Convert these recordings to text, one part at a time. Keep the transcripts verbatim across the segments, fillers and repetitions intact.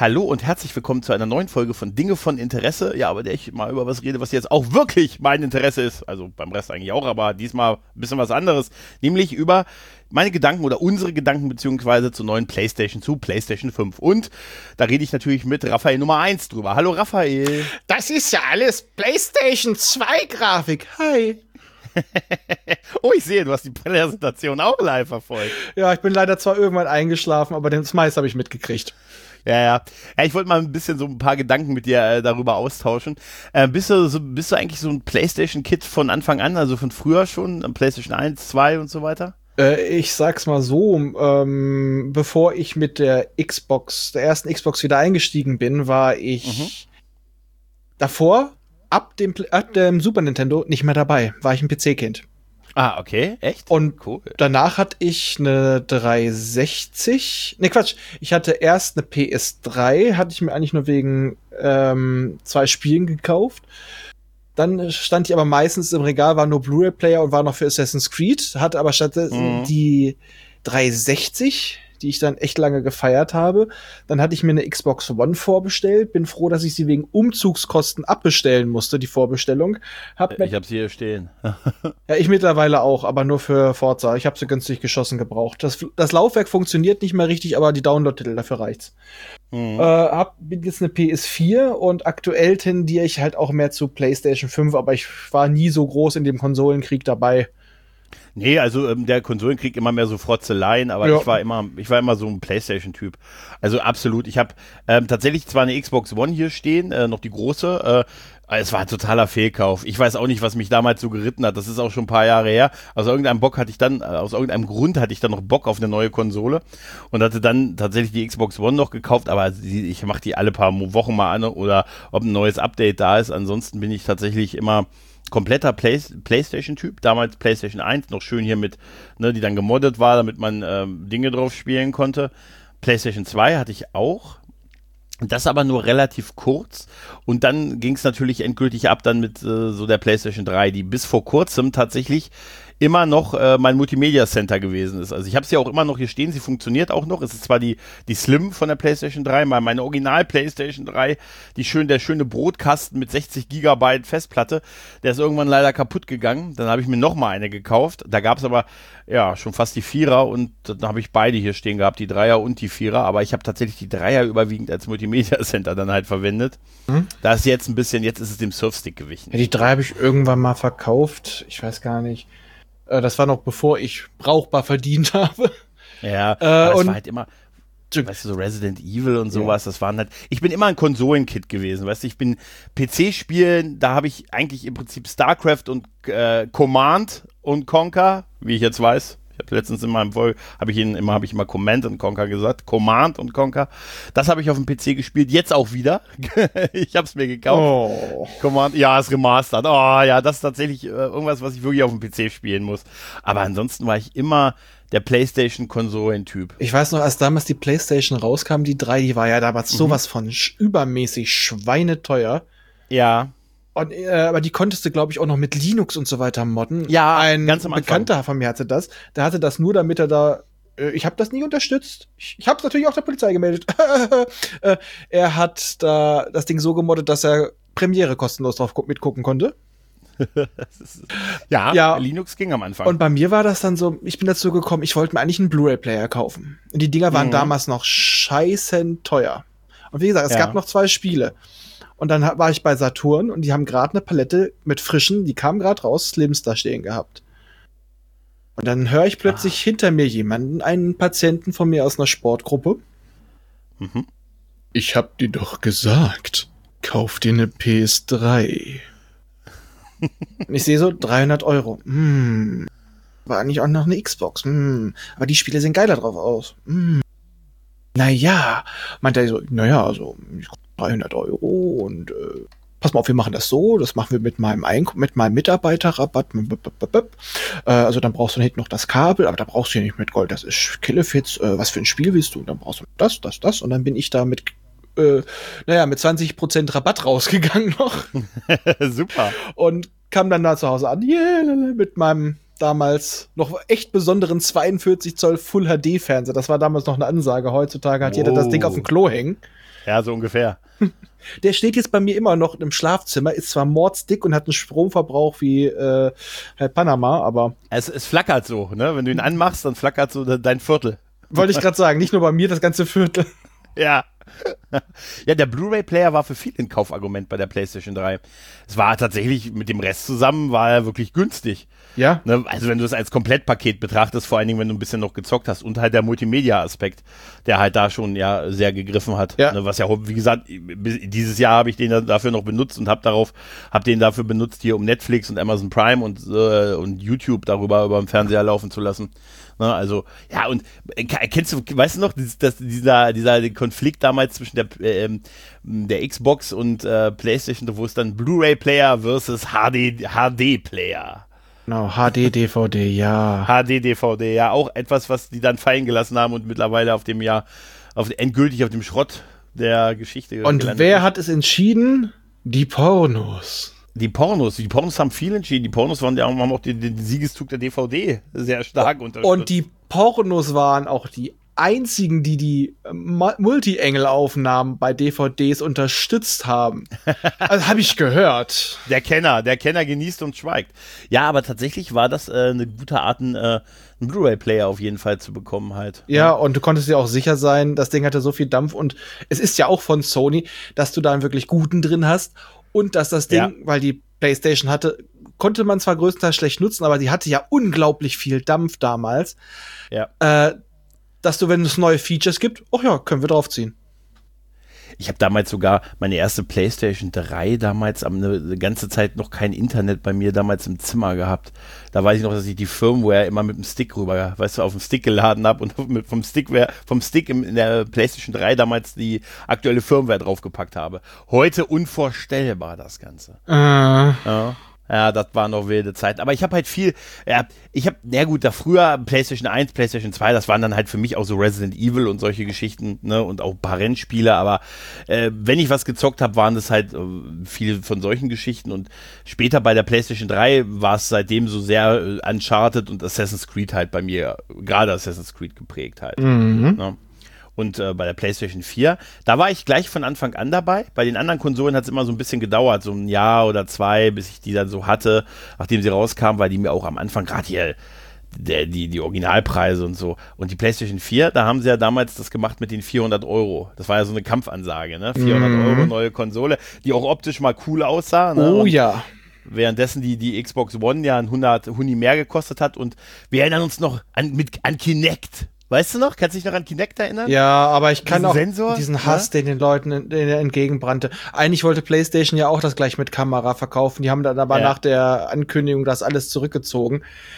Hallo und herzlich willkommen zu einer neuen Folge von Dinge von Interesse. Ja, bei der ich mal über was rede, was jetzt auch wirklich mein Interesse ist. Also beim Rest eigentlich auch, aber diesmal ein bisschen was anderes. Nämlich über meine Gedanken oder unsere Gedanken beziehungsweise zur neuen PlayStation, zu PlayStation fünf. Und da rede ich natürlich mit Raphael Nummer eins drüber. Hallo Raphael. Das ist ja alles PlayStation zwei Grafik. Hi. Oh, ich sehe, du hast die Präsentation auch live verfolgt. Ja, ich bin leider zwar irgendwann eingeschlafen, aber das meiste habe ich mitgekriegt. Ja, ja. Ja, ich wollte mal ein bisschen so ein paar Gedanken mit dir äh, darüber austauschen. Äh, bist du so, bist du eigentlich so ein PlayStation-Kid von Anfang an, also von früher schon, PlayStation eins, zwei und so weiter? Äh, ich sag's mal so, ähm, bevor ich mit der Xbox, der ersten Xbox wieder eingestiegen bin, war ich mhm. davor, ab dem, ab dem Super Nintendo, nicht mehr dabei. War ich ein P C-Kind. Ah, okay, echt? Und cool. Danach hatte ich eine dreihundertsechzig. Ne, Quatsch. Ich hatte erst eine P S drei, hatte ich mir eigentlich nur wegen ähm, zwei Spielen gekauft. Dann stand ich aber meistens im Regal, war nur Blu-ray-Player und war noch für Assassin's Creed. Hatte aber stattdessen mhm. die dreihundertsechzig, die ich dann echt lange gefeiert habe. Dann hatte ich mir eine Xbox One vorbestellt. Bin froh, dass ich sie wegen Umzugskosten abbestellen musste, die Vorbestellung. Hab ich habe sie hier stehen. Ja, ich mittlerweile auch, aber nur für Forza. Ich habe sie günstig geschossen gebraucht. Das, das Laufwerk funktioniert nicht mehr richtig, aber die Download-Titel, dafür reicht's. Mhm. Äh, hab jetzt eine P S vier und aktuell tendiere ich halt auch mehr zu PlayStation fünf, aber ich war nie so groß in dem Konsolenkrieg dabei. Nee, also ähm, der Konsolenkrieg immer mehr so Frotzeleien, aber ja. ich war immer, ich war immer so ein PlayStation-Typ. Also absolut. Ich habe ähm, tatsächlich zwar eine Xbox One hier stehen, äh, noch die große. Äh, es war ein totaler Fehlkauf. Ich weiß auch nicht, was mich damals so geritten hat. Das ist auch schon ein paar Jahre her. Aus irgendeinem Bock hatte ich dann, äh, aus irgendeinem Grund hatte ich dann noch Bock auf eine neue Konsole und hatte dann tatsächlich die Xbox One noch gekauft. Aber die, ich mache die alle paar Wochen mal an oder ob ein neues Update da ist. Ansonsten bin ich tatsächlich immer kompletter Play PlayStation-Typ, damals PlayStation eins, noch schön hier mit, ne, die dann gemoddet war, damit man ähm, Dinge drauf spielen konnte. PlayStation zwei hatte ich auch, das aber nur relativ kurz und dann ging es natürlich endgültig ab dann mit äh, so der PlayStation drei, die bis vor kurzem tatsächlich immer noch äh, mein Multimedia Center gewesen ist. Also ich habe sie auch immer noch hier stehen, sie funktioniert auch noch. Es ist zwar die, die Slim von der PlayStation drei, meine Original PlayStation drei, die schön, der schöne Brotkasten mit sechzig Gigabyte Festplatte, der ist irgendwann leider kaputt gegangen. Dann habe ich mir noch mal eine gekauft. Da gab es aber ja schon fast die Vierer und dann habe ich beide hier stehen gehabt, die Dreier und die Vierer. Aber ich habe tatsächlich die Dreier überwiegend als Multimedia Center dann halt verwendet. Hm? Da ist jetzt ein bisschen, jetzt ist es dem Surfstick gewichen. Ja, die drei habe ich irgendwann mal verkauft. Ich weiß gar nicht. Das war noch bevor ich brauchbar verdient habe. Ja, äh, das und war halt immer, weißt du, so Resident Evil und sowas, ja. Das waren halt, ich bin immer ein Konsolenkid gewesen, weißt du, ich bin P C-Spielen, da habe ich eigentlich im Prinzip StarCraft und äh, Command und Conquer, wie ich jetzt weiß. Ich habe letztens in meinem Folge, habe ich ihnen immer, habe ich immer Command und Conquer gesagt, Command und Conquer. Das habe ich auf dem P C gespielt, jetzt auch wieder. Ich habe es mir gekauft. Oh. Command, ja, ist remastert. Oh, ja, das ist tatsächlich äh, irgendwas, was ich wirklich auf dem P C spielen muss. Aber ansonsten war ich immer der PlayStation-Konsolen-Typ. Ich weiß noch, als damals die PlayStation rauskam, die drei, die war ja damals mhm. sowas von sch- übermäßig schweineteuer. Ja. Und, äh, aber die konntest du, glaube ich, auch noch mit Linux und so weiter modden. Ja, ein ganz am Anfang. Bekannter von mir hatte das. Der hatte das nur, damit er da. Äh, ich habe das nie unterstützt. Ich, ich habe es natürlich auch der Polizei gemeldet. äh, er hat da das Ding so gemoddet, dass er Premiere kostenlos drauf mitgucken konnte. ja, ja, Linux ging am Anfang. Und bei mir war das dann so, ich bin dazu gekommen, ich wollte mir eigentlich einen Blu-ray-Player kaufen. Und die Dinger waren mhm. damals noch scheißen teuer. Und wie gesagt, es ja. gab noch zwei Spiele. Und dann war ich bei Saturn und die haben gerade eine Palette mit frischen, die kamen gerade raus, Slims da stehen gehabt. Und dann höre ich plötzlich ah. hinter mir jemanden, einen Patienten von mir aus einer Sportgruppe. Mhm. Ich hab dir doch gesagt, kauf dir eine P S drei. Und ich sehe so, dreihundert Euro. Hm. War eigentlich auch noch eine Xbox. Hm. Aber die Spiele sehen geiler drauf aus. Hm. Naja, meinte er so, naja, also dreihundert Euro und äh, pass mal auf, wir machen das so, das machen wir mit meinem Eink- mit meinem Mitarbeiterrabatt, äh, also dann brauchst du hinten noch das Kabel, aber da brauchst du ja nicht mit Gold, das ist Killefits, äh, was für ein Spiel willst du? Und dann brauchst du das, das, das und dann bin ich da mit äh, naja, mit zwanzig Prozent Rabatt rausgegangen noch. Super. Und kam dann da zu Hause an, yeah, mit meinem damals noch echt besonderen zweiundvierzig Zoll Full H D Fernseher. Das war damals noch eine Ansage. Heutzutage hat wow. jeder das Ding auf dem Klo hängen. Ja, so ungefähr. Der steht jetzt bei mir immer noch im Schlafzimmer, ist zwar mordsdick und hat einen Stromverbrauch wie äh, Herr Panama, aber... Es, es flackert so, ne? Wenn du ihn anmachst, dann flackert so dein Viertel. Wollte ich gerade sagen, nicht nur bei mir, das ganze Viertel. Ja. Ja, der Blu-ray-Player war für viele ein Kaufargument bei der PlayStation drei. Es war tatsächlich mit dem Rest zusammen, war er wirklich günstig. Ja. Ne, also wenn du es als Komplettpaket betrachtest, vor allen Dingen, wenn du ein bisschen noch gezockt hast und halt der Multimedia-Aspekt, der halt da schon ja sehr gegriffen hat. Ja. Ne, was ja, wie gesagt, dieses Jahr habe ich den dafür noch benutzt und habe darauf, habe den dafür benutzt, hier um Netflix und Amazon Prime und, äh, und YouTube darüber über dem Fernseher laufen zu lassen. Ne, also, ja, und äh, kennst du, weißt du noch, dass, dass dieser, dieser Konflikt damals zwischen der, äh, der Xbox und äh, PlayStation, wo es dann Blu-ray-Player versus H D-Player. Genau, H D-D V D, ja. H D-D V D, ja, auch etwas, was die dann fallen gelassen haben und mittlerweile auf dem Jahr, auf, endgültig auf dem Schrott der Geschichte Und wer ist. Hat es entschieden? Die Pornos. Die Pornos, die Pornos haben viel entschieden. Die Pornos waren ja auch, haben auch den, den Siegeszug der D V D sehr stark unterstützt. Und die Pornos waren auch die einzigen, die die Multi-Engel-Aufnahmen bei D V Ds unterstützt haben. Also habe ich gehört. Der Kenner, der Kenner genießt und schweigt. Ja, aber tatsächlich war das äh, eine gute Art, einen, äh, einen Blu-ray-Player auf jeden Fall zu bekommen halt. Ja, und du konntest dir auch sicher sein, das Ding hatte so viel Dampf und es ist ja auch von Sony, dass du da einen wirklich guten drin hast und dass das Ding, ja. weil die PlayStation hatte, konnte man zwar größtenteils schlecht nutzen, aber die hatte ja unglaublich viel Dampf damals. Ja. Äh, dass du, wenn es neue Features gibt, ach ja, können wir draufziehen. Ich habe damals sogar meine erste PlayStation drei damals eine, eine ganze Zeit noch kein Internet bei mir damals im Zimmer gehabt. Da weiß ich noch, dass ich die Firmware immer mit dem Stick rüber, weißt du, auf dem Stick geladen habe und mit, vom Stickware, vom Stick im, in der PlayStation drei damals die aktuelle Firmware draufgepackt habe. Heute unvorstellbar, das Ganze. Äh. Ja. Ja, das waren noch wilde Zeiten. Aber ich habe halt viel, ja, ich habe, na gut, da früher PlayStation eins, PlayStation zwei, das waren dann halt für mich auch so Resident Evil und solche Geschichten, ne, und auch ein paar Rennspiele, aber äh, wenn ich was gezockt habe, waren das halt äh, viele von solchen Geschichten und später bei der PlayStation drei war es seitdem so sehr äh, Uncharted und Assassin's Creed halt bei mir, gerade Assassin's Creed geprägt halt. Mhm. Ne? Und äh, bei der PlayStation vier, da war ich gleich von Anfang an dabei. Bei den anderen Konsolen hat es immer so ein bisschen gedauert, so ein Jahr oder zwei, bis ich die dann so hatte, nachdem sie rauskamen, weil die mir auch am Anfang gerade hier der, die, die Originalpreise und so. Und die PlayStation vier, da haben sie ja damals das gemacht mit den vierhundert Euro. Das war ja so eine Kampfansage, ne? vierhundert Mhm. Euro, neue Konsole, die auch optisch mal cool aussah. Ne? Oh und ja. währenddessen die, die Xbox One ja ein hundert Huni mehr gekostet hat. Und wir erinnern uns noch an, mit, an Kinect. Weißt du noch? Kannst du dich noch an Kinect erinnern? Ja, aber ich kann Diesen auch Sensor, diesen Hass, ja? den den Leuten den er entgegenbrannte. Eigentlich wollte PlayStation ja auch das gleich mit Kamera verkaufen. Die haben dann aber Ja. nach der Ankündigung das alles zurückgezogen.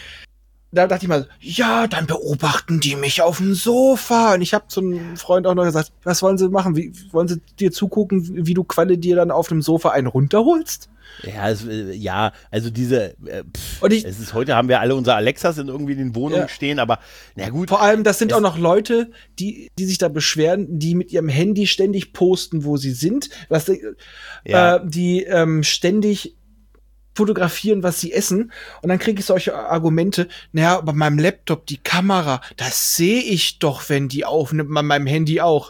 Da dachte ich mal, ja, dann beobachten die mich auf dem Sofa. Und ich habe zu einem Freund auch noch gesagt, was wollen sie machen? Wie wollen sie dir zugucken, wie du Qualle dir dann auf dem Sofa einen runterholst? Ja, es, äh, ja, also diese, äh, pff, Und ich, es ist heute haben wir alle unsere Alexas in irgendwie in den Wohnungen Ja. stehen, aber na gut. vor allem, das sind es, auch noch Leute, die, die sich da beschweren, die mit ihrem Handy ständig posten, wo sie sind, was, Ja. äh, die ähm, ständig fotografieren, was sie essen. Und dann kriege ich solche Argumente, naja, bei meinem Laptop, die Kamera, das sehe ich doch, wenn die aufnimmt, bei meinem Handy auch.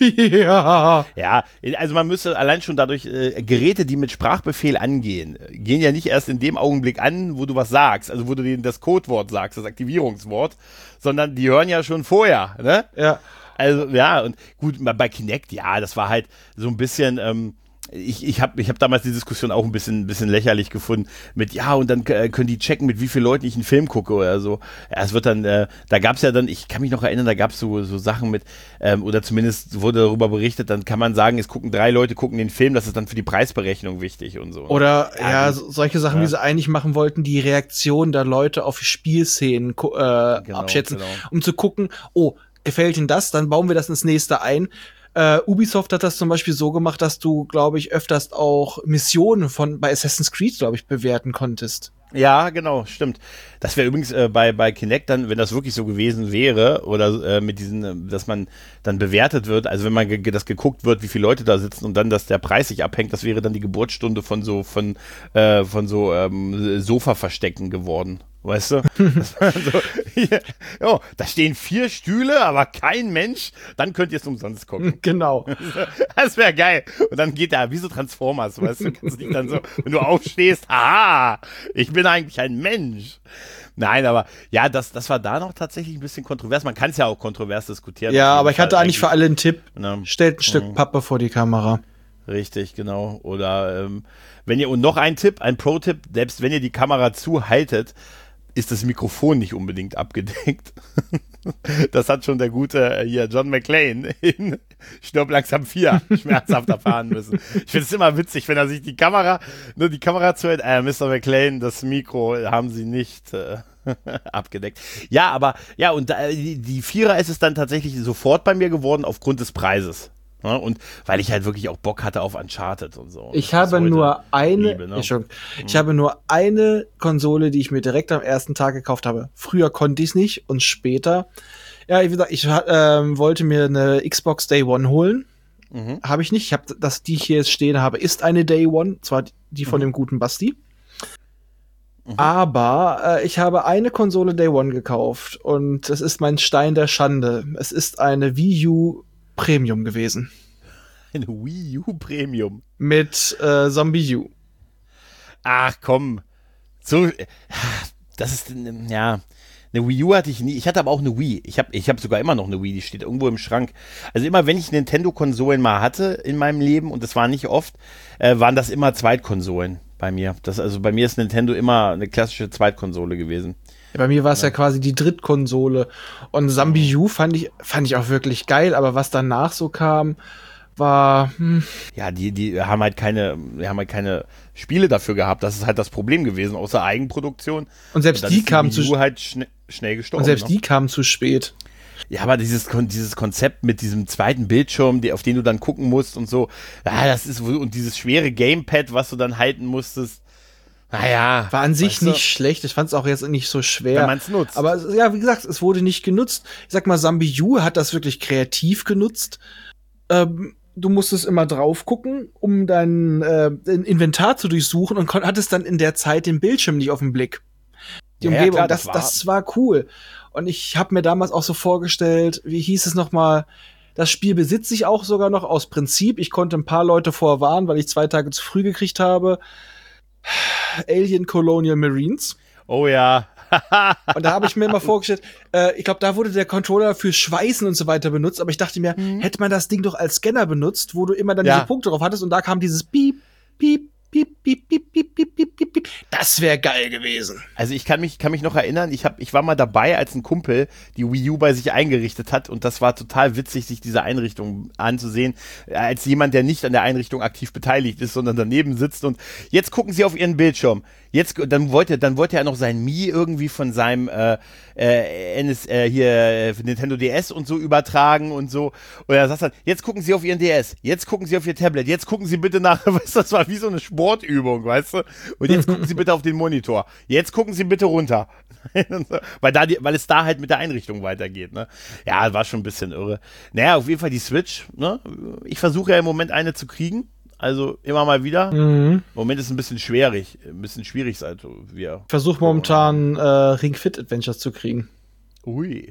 Ja. Ja, also man müsste allein schon dadurch, äh, Geräte, die mit Sprachbefehl angehen, äh, gehen ja nicht erst in dem Augenblick an, wo du was sagst, also wo du denen das Codewort sagst, das Aktivierungswort, sondern die hören ja schon vorher, ne? Ja. Also, ja, und gut, bei Kinect, ja, das war halt so ein bisschen, ähm, ich, ich habe ich hab damals die Diskussion auch ein bisschen, ein bisschen lächerlich gefunden mit, ja, und dann äh, können die checken, mit wie vielen Leuten ich einen Film gucke oder so. Ja, es wird dann, äh, da gab's ja dann, ich kann mich noch erinnern, da gab's so, so Sachen mit, ähm, oder zumindest wurde darüber berichtet, dann kann man sagen, es gucken drei Leute, gucken den Film, das ist dann für die Preisberechnung wichtig und so. Oder, ja, Ja, so, solche Sachen, ja. wie sie eigentlich machen wollten, die Reaktion der Leute auf Spielszenen ko- äh, Genau, abschätzen, genau. um zu gucken, oh, gefällt ihnen das, dann bauen wir das ins nächste ein. Äh, Ubisoft hat das zum Beispiel so gemacht, dass du, glaube ich, öfters auch Missionen von bei Assassin's Creed, glaube ich, bewerten konntest. Ja, genau, stimmt. Das wäre übrigens äh, bei, bei Kinect dann, wenn das wirklich so gewesen wäre, oder äh, mit diesen, äh, dass man dann bewertet wird, also wenn man ge das geguckt wird, wie viele Leute da sitzen und dann, dass der Preis sich abhängt, das wäre dann die Geburtsstunde von so, von, äh, von so ähm, Sofa-Verstecken geworden. weißt du? Das war so, hier, oh, da stehen vier Stühle, aber kein Mensch, dann könnt ihr es umsonst gucken. Genau. Das wäre geil. Und dann geht da, wie so Transformers, weißt du, kannst dich dann so, wenn du aufstehst, haha, ich bin eigentlich ein Mensch. Nein, aber ja, das, das war da noch tatsächlich ein bisschen kontrovers. Man kann es ja auch kontrovers diskutieren. Ja, aber ich hatte eigentlich für alle einen Tipp. Ne? Stellt ein Stück mhm. Pappe vor die Kamera. Richtig, genau. Oder ähm, wenn ihr, und noch ein Tipp, ein Pro-Tipp, selbst wenn ihr die Kamera zuhaltet, ist das Mikrofon nicht unbedingt abgedeckt. Das hat schon der gute hier John McClane in Stirb langsam vier schmerzhaft erfahren müssen. Ich finde es immer witzig, wenn er sich die Kamera, nur die Kamera zuhält, äh, Mister McClane, das Mikro haben sie nicht äh, abgedeckt. Ja, aber, ja, und äh, die, die Vierer ist es dann tatsächlich sofort bei mir geworden aufgrund des Preises. Ja, und weil ich halt wirklich auch Bock hatte auf Uncharted und so. Ich habe nur eine, Liebe, ne? ich, schon, ich mhm. habe nur eine Konsole, die ich mir direkt am ersten Tag gekauft habe. Früher konnte ich es nicht und später. Ja, wie gesagt, ich ähm, wollte mir eine Xbox Day One holen. Mhm. Habe ich nicht. Ich habe das, die ich hier jetzt stehen habe, ist eine Day One, zwar die von mhm. dem guten Basti. Mhm. Aber äh, ich habe eine Konsole Day One gekauft und es ist mein Stein der Schande. Es ist eine Wii U Premium gewesen. Eine Wii U Premium? Mit äh, Zombie U. Ach komm. So, das ist, ja, eine Wii U hatte ich nie. Ich hatte aber auch eine Wii. Ich habe ich hab sogar immer noch eine Wii, die steht irgendwo im Schrank. Also immer, wenn ich Nintendo-Konsolen mal hatte in meinem Leben, und das war nicht oft, äh, waren das immer Zweitkonsolen bei mir. Das, also bei mir ist Nintendo immer eine klassische Zweitkonsole gewesen. Ja, bei mir war es ja. ja quasi die Drittkonsole. Und Zombie U fand ich, fand ich auch wirklich geil, aber was danach so kam, war. Hm. Ja, die, die haben halt keine, die haben halt keine Spiele dafür gehabt. Das ist halt das Problem gewesen, außer Eigenproduktion. Und selbst und die kamen zu Wii U halt schn- schnell gestorben. Und selbst noch. die kamen zu spät. Ja, aber dieses, dieses Konzept mit diesem zweiten Bildschirm, die, auf den du dann gucken musst und so, ja, das ist, und dieses schwere Gamepad, was du dann halten musstest. Naja. War an sich nicht du? schlecht. Ich fand es auch jetzt nicht so schwer. Wenn man es nutzt. Aber ja, wie gesagt, es wurde nicht genutzt. Ich sag mal, Zombie U hat das wirklich kreativ genutzt. Ähm, du musstest immer drauf gucken, um dein äh, Inventar zu durchsuchen und kon- hattest dann in der Zeit den Bildschirm nicht auf dem Blick. Die ja, Umgebung, ja, klar, das, das, war. das war cool. Und ich habe mir damals auch so vorgestellt, wie hieß es nochmal, das Spiel besitze ich auch sogar noch aus Prinzip. Ich konnte ein paar Leute vorwarnen, weil ich zwei Tage zu früh gekriegt habe. Alien Colonial Marines. Oh ja. Und da habe ich mir mal vorgestellt, äh, ich glaube, da wurde der Controller für Schweißen und so weiter benutzt, aber ich dachte mir, mhm. hätte man das Ding doch als Scanner benutzt, wo du immer dann ja. diese Punkte drauf hattest und da kam dieses Piep, Piep, Piep, Piep, Piep, Piep, Piep, Piep, Piep, Piep. Das wäre geil gewesen. Also ich kann mich, kann mich noch erinnern, ich, hab, ich war mal dabei, als ein Kumpel die Wii U bei sich eingerichtet hat und das war total witzig, sich diese Einrichtung anzusehen, als jemand, der nicht an der Einrichtung aktiv beteiligt ist, sondern daneben sitzt und jetzt gucken sie auf ihren Bildschirm. Jetzt, dann wollte, dann wollte er noch sein Mii irgendwie von seinem äh, äh, N S, äh, hier äh, Nintendo D S und so übertragen und so. Und er sagt dann, jetzt gucken Sie auf Ihren D S, jetzt gucken Sie auf Ihr Tablet, jetzt gucken Sie bitte nach, weißt du, das war wie so eine Sportübung, weißt du? Und jetzt gucken Sie bitte auf den Monitor. Jetzt gucken Sie bitte runter. weil, da die, weil es da halt mit der Einrichtung weitergeht, ne? Ja, war schon ein bisschen irre. Naja, auf jeden Fall die Switch, ne? Ich versuche ja im Moment eine zu kriegen. Also immer mal wieder. Mhm. Im Moment ist es ein bisschen schwierig. Ein bisschen schwierig, also wir. Ich versuche momentan äh, Ring Fit Adventures zu kriegen. Ui.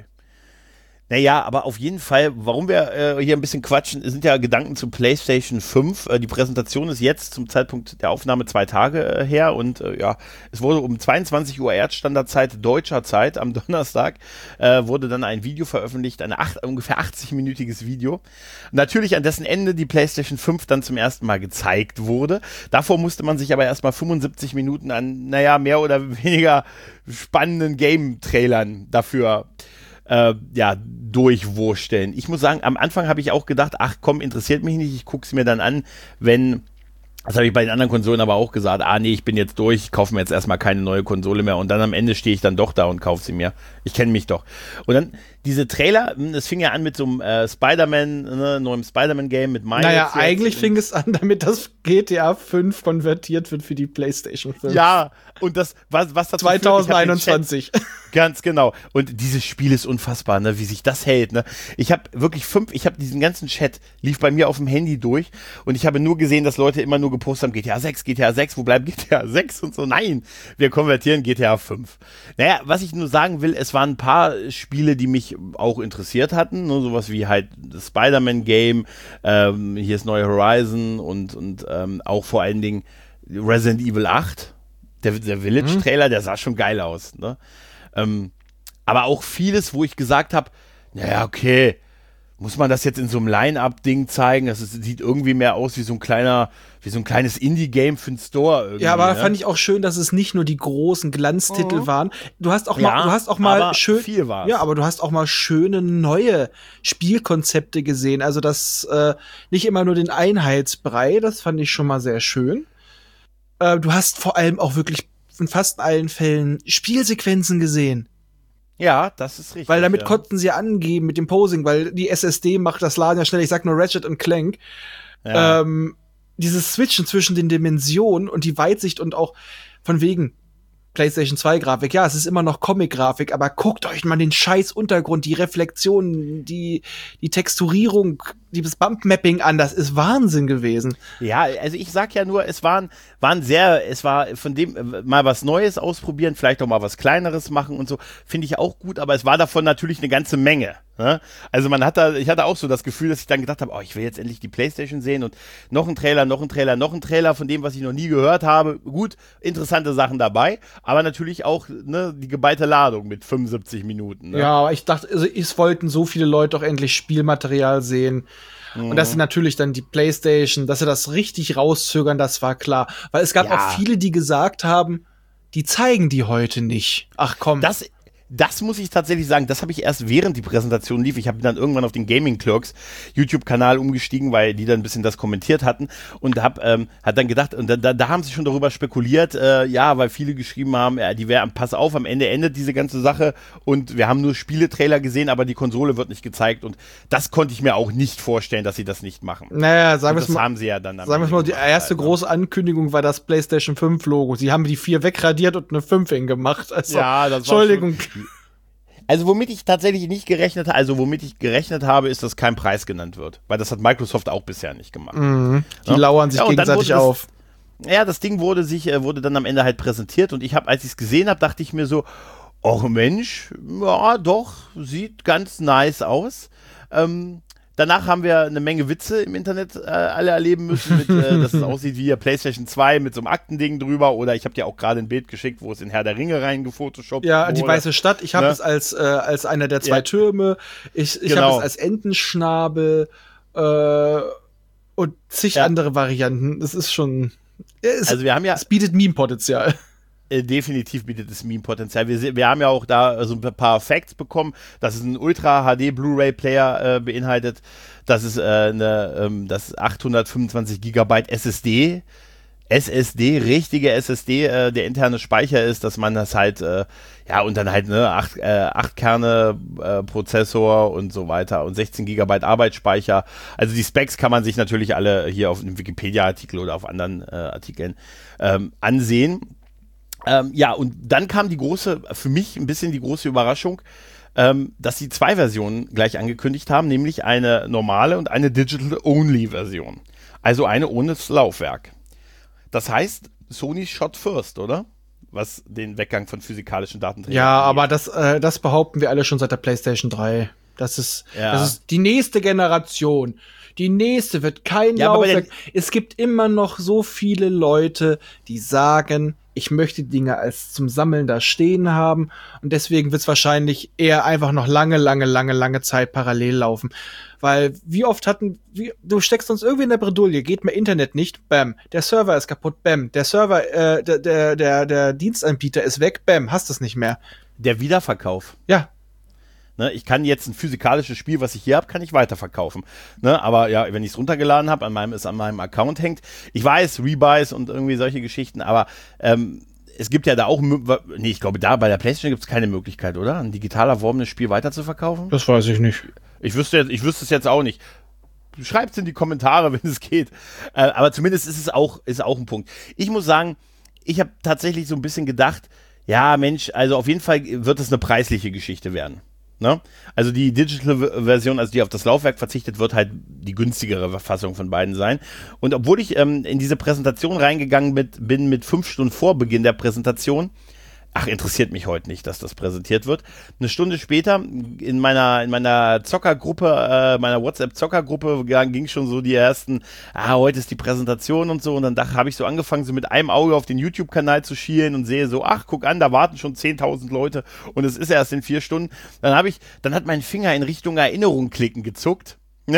Naja, aber auf jeden Fall, warum wir äh, hier ein bisschen quatschen, sind ja Gedanken zu PlayStation fünf. Äh, die Präsentation ist jetzt zum Zeitpunkt der Aufnahme zwei Tage äh, her und äh, ja, es wurde um zweiundzwanzig Uhr Erdstandardzeit, deutscher Zeit, am Donnerstag, äh, wurde dann ein Video veröffentlicht, ein acht, ungefähr achtzig-minütiges Video. Natürlich an dessen Ende die PlayStation fünf dann zum ersten Mal gezeigt wurde. Davor musste man sich aber erstmal fünfundsiebzig Minuten an, naja, mehr oder weniger spannenden Game-Trailern dafür Äh, ja, durchwursteln. Ich muss sagen, am Anfang habe ich auch gedacht, ach komm, interessiert mich nicht, ich gucke es mir dann an, wenn, das habe ich bei den anderen Konsolen aber auch gesagt, ah nee, ich bin jetzt durch, ich kaufe mir jetzt erstmal keine neue Konsole mehr und dann am Ende stehe ich dann doch da und kaufe sie mir. Ich kenne mich doch. Und dann diese Trailer, es fing ja an mit so einem äh, Spider-Man, ne, neuem Spider-Man-Game mit Miles. Naja, eigentlich fing es an, damit das G T A fünf konvertiert wird für die PlayStation fünf. Ja, und das, was, was dazu zwanzig einundzwanzig. Führt, Ganz genau. Und dieses Spiel ist unfassbar, ne, wie sich das hält. Ne? Ich habe wirklich fünf, ich habe diesen ganzen Chat, lief bei mir auf dem Handy durch und ich habe nur gesehen, dass Leute immer nur gepostet haben, G T A sechs, G T A sechs, wo bleibt G T A sechs und so. Nein, wir konvertieren G T A fünf. Naja, was ich nur sagen will, es waren ein paar Spiele, die mich auch interessiert hatten, ne? Sowas wie halt das Spider-Man-Game, ähm, hier ist neue Horizon und, und ähm, auch vor allen Dingen Resident Evil acht. Der, der Village-Trailer, der sah schon geil aus, ne? Ähm, aber auch vieles, wo ich gesagt habe, naja, okay, muss man das jetzt in so einem Line-Up-Ding zeigen? Das ist, sieht irgendwie mehr aus wie so ein kleiner, wie so ein kleines Indie-Game für den Store irgendwie. Ja, aber ne? fand ich auch schön, dass es nicht nur die großen Glanztitel mhm. waren. Du hast auch ja, mal, du hast auch mal schön, viel war's. Ja, aber du hast auch mal schöne neue Spielkonzepte gesehen. Also das äh, nicht immer nur den Einheitsbrei, das fand ich schon mal sehr schön. Äh, du hast vor allem auch wirklich in fast allen Fällen Spielsequenzen gesehen. Ja, das ist richtig. Weil damit ja. konnten sie angeben mit dem Posing, weil die S S D macht das Laden ja schnell. Ich sag nur Ratchet und Clank. Ja. Ähm, dieses Switchen zwischen den Dimensionen und die Weitsicht und auch von wegen PlayStation zwei Grafik. Ja, es ist immer noch Comic-Grafik, aber guckt euch mal den scheiß Untergrund, die Reflexionen, die, die Texturierung, das Bump-Mapping an. Das ist Wahnsinn gewesen. Ja, also ich sag ja nur, es waren, waren sehr, es war von dem äh, mal was Neues ausprobieren, vielleicht auch mal was Kleineres machen und so, finde ich auch gut, aber es war davon natürlich eine ganze Menge. Ne? Also man hat da, ich hatte auch so das Gefühl, dass ich dann gedacht habe, oh, ich will jetzt endlich die PlayStation sehen und noch ein Trailer, noch ein Trailer, noch ein Trailer von dem, was ich noch nie gehört habe. Gut, interessante Sachen dabei, aber natürlich auch ne, die geballte Ladung mit fünfundsiebzig Minuten. Ne? Ja, aber ich dachte, also es wollten so viele Leute auch endlich Spielmaterial sehen. Mhm. Und dass sie natürlich dann die PlayStation, dass sie das richtig rauszögern, das war klar. Weil es gab ja. auch viele, die gesagt haben, die zeigen die heute nicht. Ach komm. Das Das muss ich tatsächlich sagen, das habe ich erst während die Präsentation lief. Ich habe dann irgendwann auf den Gaming Clerks YouTube-Kanal umgestiegen, weil die dann ein bisschen das kommentiert hatten und habe ähm, hat dann gedacht, und da, da, da haben sie schon darüber spekuliert, äh, ja, weil viele geschrieben haben, ja, die wären, pass auf, am Ende endet diese ganze Sache und wir haben nur Spieletrailer gesehen, aber die Konsole wird nicht gezeigt und das konnte ich mir auch nicht vorstellen, dass sie das nicht machen. Naja, sagen wir es mal. Das haben sie ja dann am Sagen wir es mal, die erste halt, große Ankündigung war das PlayStation fünf Logo. Sie haben die vier wegradiert und eine fünf hingemacht. Also, ja, das Entschuldigung. War schon Also womit ich tatsächlich nicht gerechnet habe, also womit ich gerechnet habe, ist, dass kein Preis genannt wird. Weil das hat Microsoft auch bisher nicht gemacht. Mhm. Die ja? lauern sich ja, gegenseitig das, auf. Ja, das Ding wurde sich, wurde dann am Ende halt präsentiert und ich habe, als ich es gesehen habe, dachte ich mir so, oh Mensch, ja doch, sieht ganz nice aus. Ähm, Danach haben wir eine Menge Witze im Internet äh, alle erleben müssen, mit, äh, dass es aussieht wie PlayStation zwei mit so einem Aktending drüber. Oder ich habe dir auch gerade ein Bild geschickt, wo es in Herr der Ringe rein gefotoshoppt Ja, wurde. die Weiße Stadt. Ich habe ne? es als, äh, als einer der zwei ja. Türme. Ich, ich genau. habe es als Entenschnabel äh, und zig ja. andere Varianten. Das ist schon. Es, also wir haben ja. Es bietet Meme-Potenzial. Definitiv bietet es Meme-Potenzial. Wir, wir haben ja auch da so ein paar Facts bekommen, dass es einen Ultra-H D Blu-ray-Player äh, beinhaltet, dass es äh, eine, ähm, das achthundertfünfundzwanzig Gigabyte S S D, S S D, richtige S S D, äh, der interne Speicher ist, dass man das halt, äh, ja, und dann halt, ne, acht, äh, acht Kerne äh, Prozessor und so weiter und sechzehn Gigabyte Arbeitsspeicher. Also die Specs kann man sich natürlich alle hier auf einem Wikipedia-Artikel oder auf anderen äh, Artikeln ähm, ansehen. Ähm, ja, und dann kam die große, für mich ein bisschen die große Überraschung, ähm, dass sie zwei Versionen gleich angekündigt haben, nämlich eine normale und eine Digital-Only-Version. Also eine ohne das Laufwerk. Das heißt, Sony shot first, oder? Was den Weggang von physikalischen Datenträgern Ja, angeht. aber das, äh, das behaupten wir alle schon seit der PlayStation drei. Das ist, ja. das ist die nächste Generation. Die nächste wird kein ja, Laufwerk. Es gibt immer noch so viele Leute, die sagen, ich möchte Dinge als zum Sammeln da stehen haben und deswegen wird es wahrscheinlich eher einfach noch lange, lange, lange, lange Zeit parallel laufen. Weil wie oft hatten, wie, du steckst uns irgendwie in der Bredouille, geht mir Internet nicht, bam, der Server ist kaputt, bam, der Server, äh, der, der, der, der Dienstanbieter ist weg, bam, hast es nicht mehr. Der Wiederverkauf. Ja. Ne, ich kann jetzt ein physikalisches Spiel, was ich hier habe, kann ich weiterverkaufen. Ne, aber ja, wenn ich es runtergeladen habe, an meinem, es an meinem Account hängt. Ich weiß, Rebuys und irgendwie solche Geschichten, aber ähm, es gibt ja da auch, nee, ich glaube, da bei der PlayStation gibt es keine Möglichkeit, oder? Ein digital erworbenes Spiel weiterzuverkaufen? Das weiß ich nicht. Ich wüsste, jetzt, ich wüsste es jetzt auch nicht. Schreibt es in die Kommentare, wenn es geht. Äh, aber zumindest ist es auch, ist auch ein Punkt. Ich muss sagen, ich habe tatsächlich so ein bisschen gedacht, Ja, Mensch, also auf jeden Fall wird es eine preisliche Geschichte werden. Ne? Also die Digital-Version, also die auf das Laufwerk verzichtet, wird halt die günstigere Fassung von beiden sein. Und obwohl ich ähm, in diese Präsentation reingegangen mit, bin mit fünf Stunden vor Beginn der Präsentation, ach, interessiert mich heute nicht, dass das präsentiert wird. Eine Stunde später in meiner in meiner Zockergruppe, äh, meiner WhatsApp-Zockergruppe ging schon so die ersten, ah, heute ist die Präsentation und so. Und dann habe ich so angefangen, so mit einem Auge auf den YouTube-Kanal zu schielen und sehe so, ach, guck an, da warten schon zehntausend Leute und es ist erst in vier Stunden. Dann habe ich, dann hat mein Finger in Richtung Erinnerung klicken gezuckt.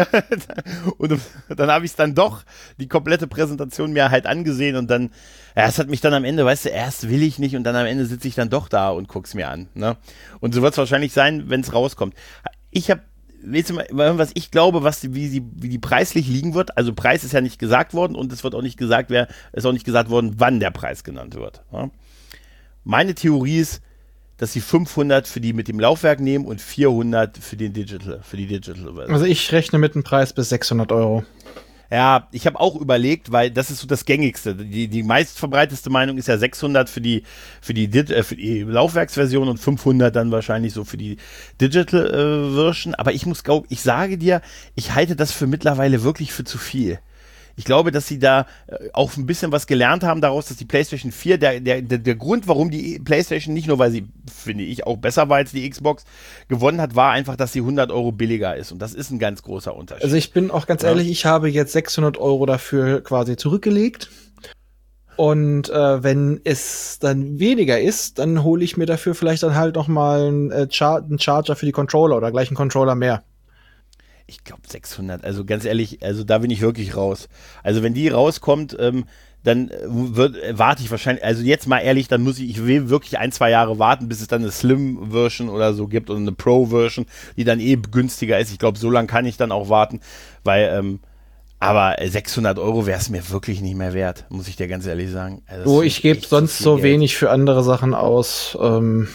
Und dann habe ich es dann doch die komplette Präsentation mir halt angesehen und dann, ja, es hat mich dann am Ende, weißt du, erst will ich nicht und dann am Ende sitze ich dann doch da und guck's mir an. Ne? Und so wird es wahrscheinlich sein, wenn es rauskommt. Ich habe, weißt du mal, was ich glaube, was die, wie, die, wie die preislich liegen wird. Also Preis ist ja nicht gesagt worden und es wird auch nicht gesagt, wer, es ist auch nicht gesagt worden, wann der Preis genannt wird. Ne? Meine Theorie ist, dass sie fünfhundert für die mit dem Laufwerk nehmen und vierhundert für den Digital, für die Digital-Version. Also ich rechne mit einem Preis bis sechshundert Euro. Ja, ich habe auch überlegt, weil das ist so das Gängigste. Die, die meistverbreiteste Meinung ist ja sechshundert für die, für die, äh, für die Laufwerksversion und fünfhundert dann wahrscheinlich so für die Digital-Version. Äh, Aber ich muss, glaub, ich sage dir, ich halte das für mittlerweile wirklich für zu viel. Ich glaube, dass sie da äh, auch ein bisschen was gelernt haben daraus, dass die PlayStation vier, der, der, der, der Grund, warum die PlayStation nicht nur, weil sie, finde ich, auch besser war als die Xbox, gewonnen hat, war einfach, dass sie hundert Euro billiger ist. Und das ist ein ganz großer Unterschied. Also ich bin auch ganz ja. ehrlich, ich habe jetzt sechshundert Euro dafür quasi zurückgelegt. Und äh, wenn es dann weniger ist, dann hole ich mir dafür vielleicht dann halt noch mal einen, äh, Char- einen Charger für die Controller oder gleich einen Controller mehr. Ich glaube sechshundert, also ganz ehrlich, also da bin ich wirklich raus. Also wenn die rauskommt, ähm, dann wird, äh, warte ich wahrscheinlich, also jetzt mal ehrlich, dann muss ich, ich will wirklich ein, zwei Jahre warten, bis es dann eine Slim-Version oder so gibt oder eine Pro-Version, die dann eh günstiger ist. Ich glaube, so lange kann ich dann auch warten, weil, ähm, aber sechshundert Euro wäre es mir wirklich nicht mehr wert, muss ich dir ganz ehrlich sagen. Also oh, ich gebe sonst so Geld. wenig für andere Sachen aus. Ähm.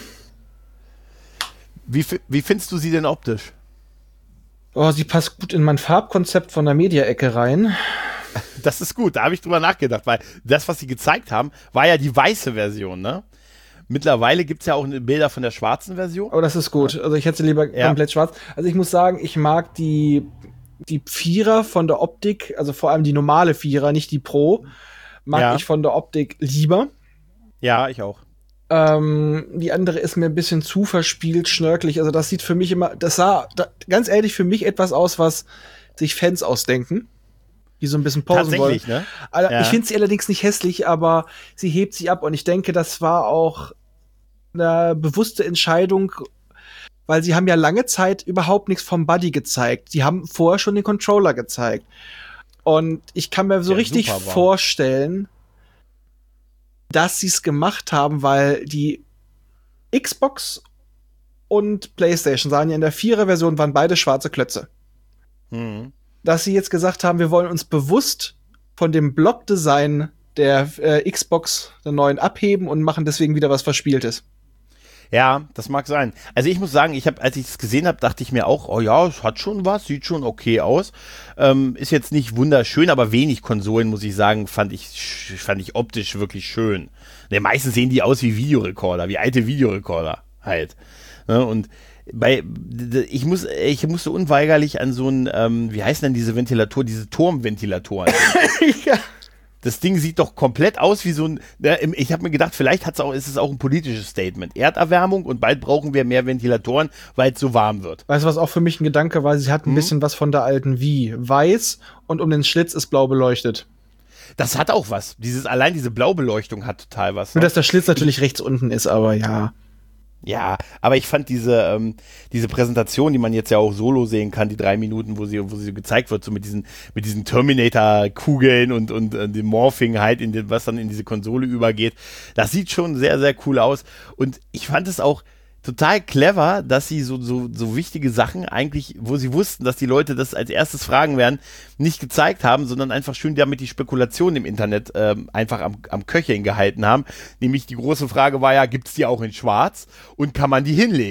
Wie, wie findest du sie denn optisch? Oh, sie passt gut in mein Farbkonzept von der Media-Ecke rein. Das ist gut, da habe ich drüber nachgedacht, weil das, was sie gezeigt haben, war ja die weiße Version, ne? Mittlerweile gibt es ja auch Bilder von der schwarzen Version. Oh, das ist gut. Also ich hätte sie lieber ja. komplett schwarz. Also ich muss sagen, ich mag die, die Vierer von der Optik, also vor allem die normale Vierer, nicht die Pro, mag ja. ich von der Optik lieber. Ja, ich auch. Ähm, die andere ist mir ein bisschen zu verspielt, schnörkelig. Also das sieht für mich immer, das sah da, ganz ehrlich für mich etwas aus, was sich Fans ausdenken, die so ein bisschen posen wollen. Ne? Ja. Ich finde sie allerdings nicht hässlich, aber sie hebt sich ab und ich denke, das war auch eine bewusste Entscheidung, weil sie haben ja lange Zeit überhaupt nichts vom Buddy gezeigt. Die haben vorher schon den Controller gezeigt. Und ich kann mir so ja, richtig vorstellen, dass sie es gemacht haben, weil die Xbox und PlayStation sahen ja in der Vierer-Version, waren beide schwarze Klötze. Mhm. Dass sie jetzt gesagt haben, wir wollen uns bewusst von dem Block-Design der äh, Xbox, der neuen, abheben und machen deswegen wieder was Verspieltes. Ja, das mag sein. Also ich muss sagen, ich habe, als ich es gesehen habe, dachte ich mir auch, oh ja, es hat schon was, sieht schon okay aus. Ähm, ist jetzt nicht wunderschön, aber wenig Konsolen, muss ich sagen, fand ich, fand ich optisch wirklich schön. Die meisten sehen die aus wie Videorekorder, wie alte Videorekorder halt. Ne? Und bei, ich muss, ich musste unweigerlich an so ein, ähm, wie heißen denn diese Ventilatoren, diese Turmventilatoren? Ja. Das Ding sieht doch komplett aus wie so ein, ich habe mir gedacht, vielleicht hat's auch, ist es auch ein politisches Statement. Erderwärmung und bald brauchen wir mehr Ventilatoren, weil es so warm wird. Weißt du, was auch für mich ein Gedanke war? Sie hat ein mhm. bisschen was von der alten Wii. Weiß und um den Schlitz ist blau beleuchtet. Das hat auch was. Dieses, allein diese Blaubeleuchtung hat total was. Nur, dass der Schlitz natürlich rechts unten ist, aber ja. Ja, aber ich fand diese, ähm, diese Präsentation, die man jetzt ja auch solo sehen kann, die drei Minuten, wo sie, wo sie gezeigt wird, so mit diesen, mit diesen Terminator-Kugeln und, und äh, dem Morphing halt, in den, was dann in diese Konsole übergeht, das sieht schon sehr, sehr cool aus. Und ich fand es auch total clever, dass sie so, so, so wichtige Sachen eigentlich, wo sie wussten, dass die Leute das als erstes fragen werden, nicht gezeigt haben, sondern einfach schön damit die Spekulation im Internet ähm, einfach am, am Köcheln gehalten haben. Nämlich die große Frage war ja, gibt's die auch in schwarz und kann man die hinlegen?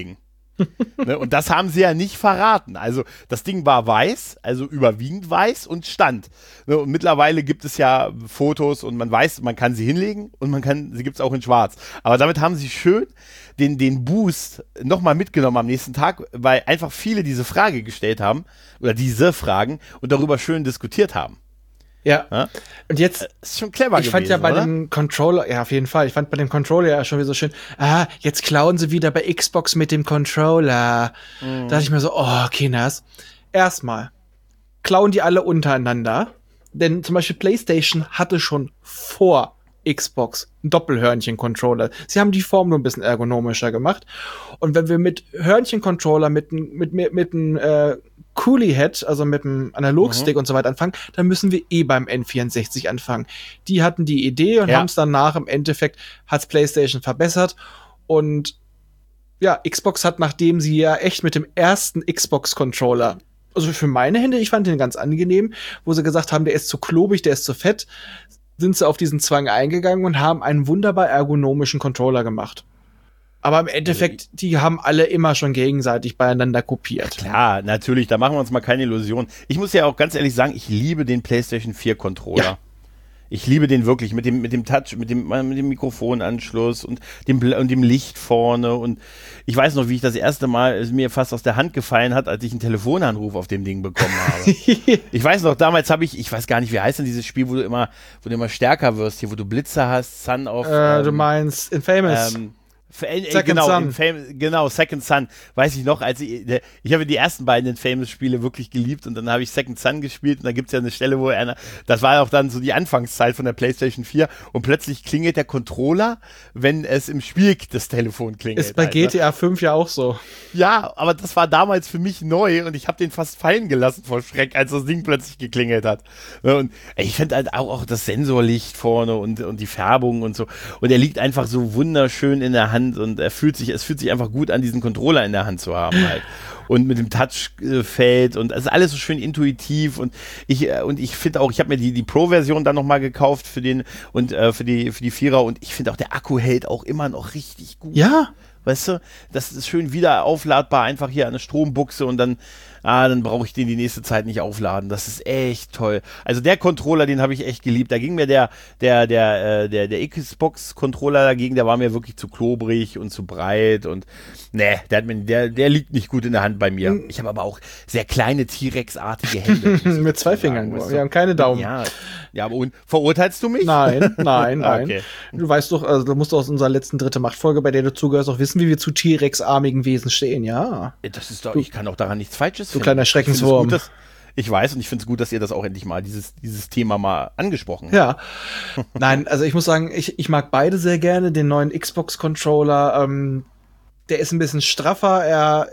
Ne, und das haben sie ja nicht verraten. Also das Ding war weiß, also überwiegend weiß und stand. Ne, und mittlerweile gibt es ja Fotos und man weiß, man kann sie hinlegen und man kann, sie gibt es auch in schwarz. Aber damit haben sie schön den, den Boost nochmal mitgenommen am nächsten Tag, weil einfach viele diese Frage gestellt haben oder diese Fragen und darüber schön diskutiert haben. Ja. ja. Und jetzt ist schon clever ich gewesen, fand ja bei oder? dem Controller, ja, auf jeden Fall. Ich fand bei dem Controller ja schon wieder so schön. Ah, jetzt klauen sie wieder bei Xbox mit dem Controller. Mhm. Da dachte ich mir so, oh, Kinders. Erstmal klauen die alle untereinander, denn zum Beispiel PlayStation hatte schon vor Xbox ein Doppelhörnchen-Controller. Sie haben die Form nur ein bisschen ergonomischer gemacht. Und wenn wir mit Hörnchen-Controller, mit mit mit mit einem äh, Coolie-Head, also mit dem Analogstick mhm. und so weiter anfangen, dann müssen wir eh beim N vierundsechzig anfangen. Die hatten die Idee und ja. haben es danach im Endeffekt, hat's PlayStation verbessert. Und ja, Xbox hat, nachdem sie ja echt mit dem ersten Xbox-Controller, also für meine Hände, ich fand den ganz angenehm, wo sie gesagt haben, der ist zu klobig, der ist zu fett, sind sie auf diesen Zwang eingegangen und haben einen wunderbar ergonomischen Controller gemacht. Aber im Endeffekt, die haben alle immer schon gegenseitig beieinander kopiert. Klar, natürlich, da machen wir uns mal keine Illusionen. Ich muss ja auch ganz ehrlich sagen, ich liebe den PlayStation vier Controller. Ja. Ich liebe den wirklich mit dem, mit dem Touch, mit dem, mit dem Mikrofonanschluss und dem, und dem Licht vorne. Und ich weiß noch, wie ich das erste Mal es mir fast aus der Hand gefallen hat, als ich einen Telefonanruf auf dem Ding bekommen habe. Ich weiß noch, damals habe ich, ich weiß gar nicht, wie heißt denn dieses Spiel, wo du immer, wo du immer stärker wirst, hier, wo du Blitze hast, Son of. Äh, ähm, du meinst Infamous. Ähm, Second genau, Son. Fam- genau, Second Son. Weiß ich noch, als ich, ich habe die ersten beiden Infamous-Spiele wirklich geliebt und dann habe ich Second Son gespielt und da gibt es ja eine Stelle, wo er, das war auch dann so die Anfangszeit von der PlayStation vier und plötzlich klingelt der Controller, wenn es im Spiel das Telefon klingelt. Ist bei halt, G T A fünf ja auch so. Ja, aber das war damals für mich neu und ich habe den fast fallen gelassen vor Schreck, als das Ding plötzlich geklingelt hat. Und ich finde halt auch, auch das Sensorlicht vorne und, und die Färbung und so und er liegt einfach so wunderschön in der Hand und er fühlt sich, es fühlt sich einfach gut an, diesen Controller in der Hand zu haben halt. Und mit dem Touchfeld und es ist alles so schön intuitiv und ich und ich finde auch, ich habe mir die die Pro-Version dann nochmal gekauft für den und äh, für die für die Vierer und ich finde auch, der Akku hält auch immer noch richtig gut. Ja. Weißt du, das ist schön wieder aufladbar, einfach hier an eine Strombuchse und dann, ah, dann brauche ich den die nächste Zeit nicht aufladen. Das ist echt toll. Also der Controller, den habe ich echt geliebt. Da ging mir der, der, der, äh, der, der Xbox-Controller dagegen, der war mir wirklich zu klobrig und zu breit und ne, der hat mir, der, der liegt nicht gut in der Hand bei mir. Ich habe aber auch sehr kleine T-Rex-artige Hände. Mit zwei Fingern, wir haben keine Daumen. Ja, ja, aber und, verurteilst du mich? Nein, nein, nein. Okay. Du weißt doch, also du musst aus unserer letzten dritte Machtfolge, bei der du zugehörst, auch wissen, wie wir zu T-Rex-armigen Wesen stehen, ja. Das ist doch, ich kann auch daran nichts Falsches Du finden. kleiner Schreckenswurm. Ich, gut, ich weiß und ich finde es gut, dass ihr das auch endlich mal, dieses, dieses Thema mal angesprochen habt. Ja. Nein, also ich muss sagen, ich, ich mag beide sehr gerne. Den neuen Xbox-Controller, ähm, der ist ein bisschen straffer. Er,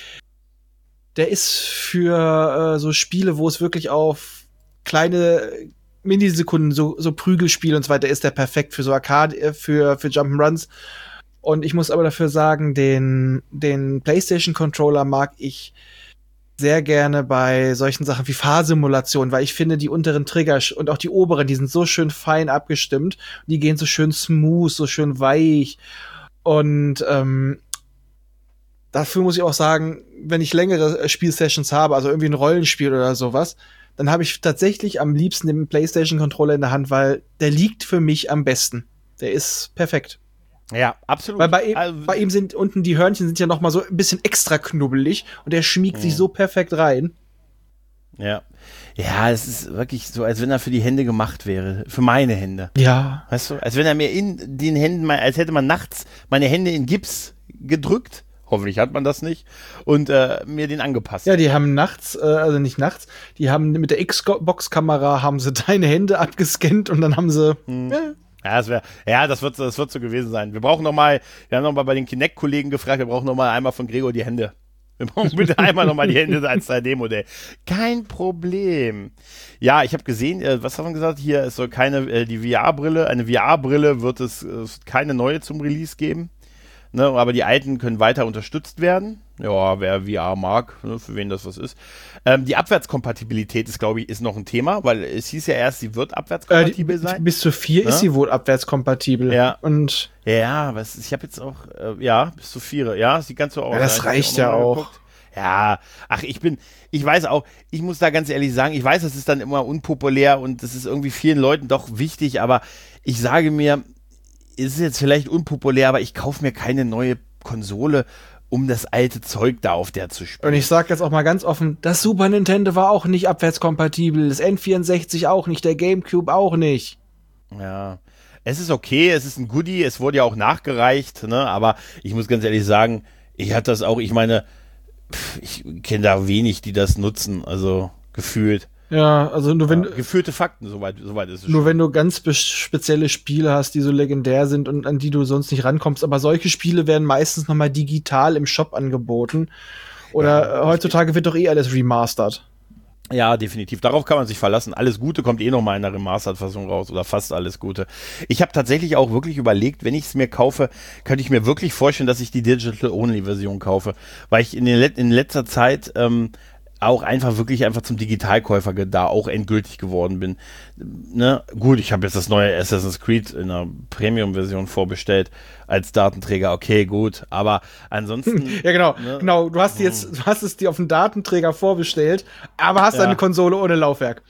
der ist für äh, so Spiele, wo es wirklich auf kleine Minisekunden, so, so Prügelspiele und so weiter, ist der perfekt für so Arcade, für, für Jump'n'Runs. Und ich muss aber dafür sagen, den, den PlayStation-Controller mag ich sehr gerne bei solchen Sachen wie Fahrsimulation, weil ich finde, die unteren Trigger und auch die oberen, die sind so schön fein abgestimmt. Die gehen so schön smooth, so schön weich. Und ähm, dafür muss ich auch sagen, wenn ich längere Spielsessions habe, also irgendwie ein Rollenspiel oder sowas, dann habe ich tatsächlich am liebsten den PlayStation-Controller in der Hand, weil der liegt für mich am besten. Der ist perfekt. Ja, absolut. Weil bei ihm, also, bei ihm sind unten die Hörnchen sind ja noch mal so ein bisschen extra knubbelig und der schmiegt mhm. sich so perfekt rein. Ja. Ja, es ist wirklich so, als wenn er für die Hände gemacht wäre. Für meine Hände. Ja. Weißt du, als wenn er mir in den Händen, als hätte man nachts meine Hände in Gips gedrückt. Hoffentlich hat man das nicht. Und äh, mir den angepasst. Ja, die haben nachts, äh, also nicht nachts, die haben mit der Xbox-Kamera haben sie deine Hände abgescannt und dann haben sie. Hm. Äh, Ja, das wäre, ja, das wird, das wird so gewesen sein. Wir brauchen noch mal, wir haben noch mal bei den Kinect-Kollegen gefragt, wir brauchen noch mal einmal von Gregor die Hände. Wir brauchen bitte einmal noch mal die Hände als drei D-Modell. Kein Problem. Ja, ich habe gesehen, äh, was hat man gesagt? Hier, es soll keine, äh, die V R-Brille, eine V R-Brille wird es, äh, keine neue zum Release geben. ne, aber die alten können weiter unterstützt werden. Ja, wer V R mag, ne, für wen das was ist. Ähm, die Abwärtskompatibilität ist, glaube ich, ist noch ein Thema, weil es hieß ja erst, sie wird abwärtskompatibel äh, die, sein. Bis zu vier ne? ist sie wohl abwärtskompatibel. Ja. Und ja, was, ich habe jetzt auch, äh, ja, bis zu vier. Ja, sieht ganz so aus. Ja, das ja, reicht auch ja auch. Geguckt. Ja, ach, ich bin, ich weiß auch, ich muss da ganz ehrlich sagen, ich weiß, das ist dann immer unpopulär und das ist irgendwie vielen Leuten doch wichtig, aber ich sage mir, es ist jetzt vielleicht unpopulär, aber ich kaufe mir keine neue Konsole, um das alte Zeug da auf der zu spielen. Und ich sag jetzt auch mal ganz offen, das Super Nintendo war auch nicht abwärtskompatibel, das N vierundsechzig auch nicht, der GameCube auch nicht. Ja, es ist okay, es ist ein Goodie, es wurde ja auch nachgereicht, ne, aber ich muss ganz ehrlich sagen, ich hatte das auch, ich meine, ich kenne da wenig, die das nutzen, also gefühlt. Ja, also nur wenn ja, gefühlte Fakten, soweit, soweit ist es Nur schon. wenn du ganz spezielle Spiele hast, die so legendär sind und an die du sonst nicht rankommst. Aber solche Spiele werden meistens nochmal digital im Shop angeboten. Oder ja, heutzutage wird doch eh alles remastert. Ja, definitiv. Darauf kann man sich verlassen. Alles Gute kommt eh nochmal in der Remastered-Fassung raus oder fast alles Gute. Ich habe tatsächlich auch wirklich überlegt, wenn ich es mir kaufe, könnte ich mir wirklich vorstellen, dass ich die Digital-Only-Version kaufe, weil ich in, den Let- in letzter Zeit ähm, auch einfach wirklich einfach zum Digitalkäufer da auch endgültig geworden bin. Ne? Gut, ich habe jetzt das neue Assassin's Creed in einer Premium-Version vorbestellt als Datenträger. Okay, gut, aber ansonsten. Ja, genau, ne? genau. Du hast jetzt, du hast es dir auf den Datenträger vorbestellt, aber hast ja. eine Konsole ohne Laufwerk.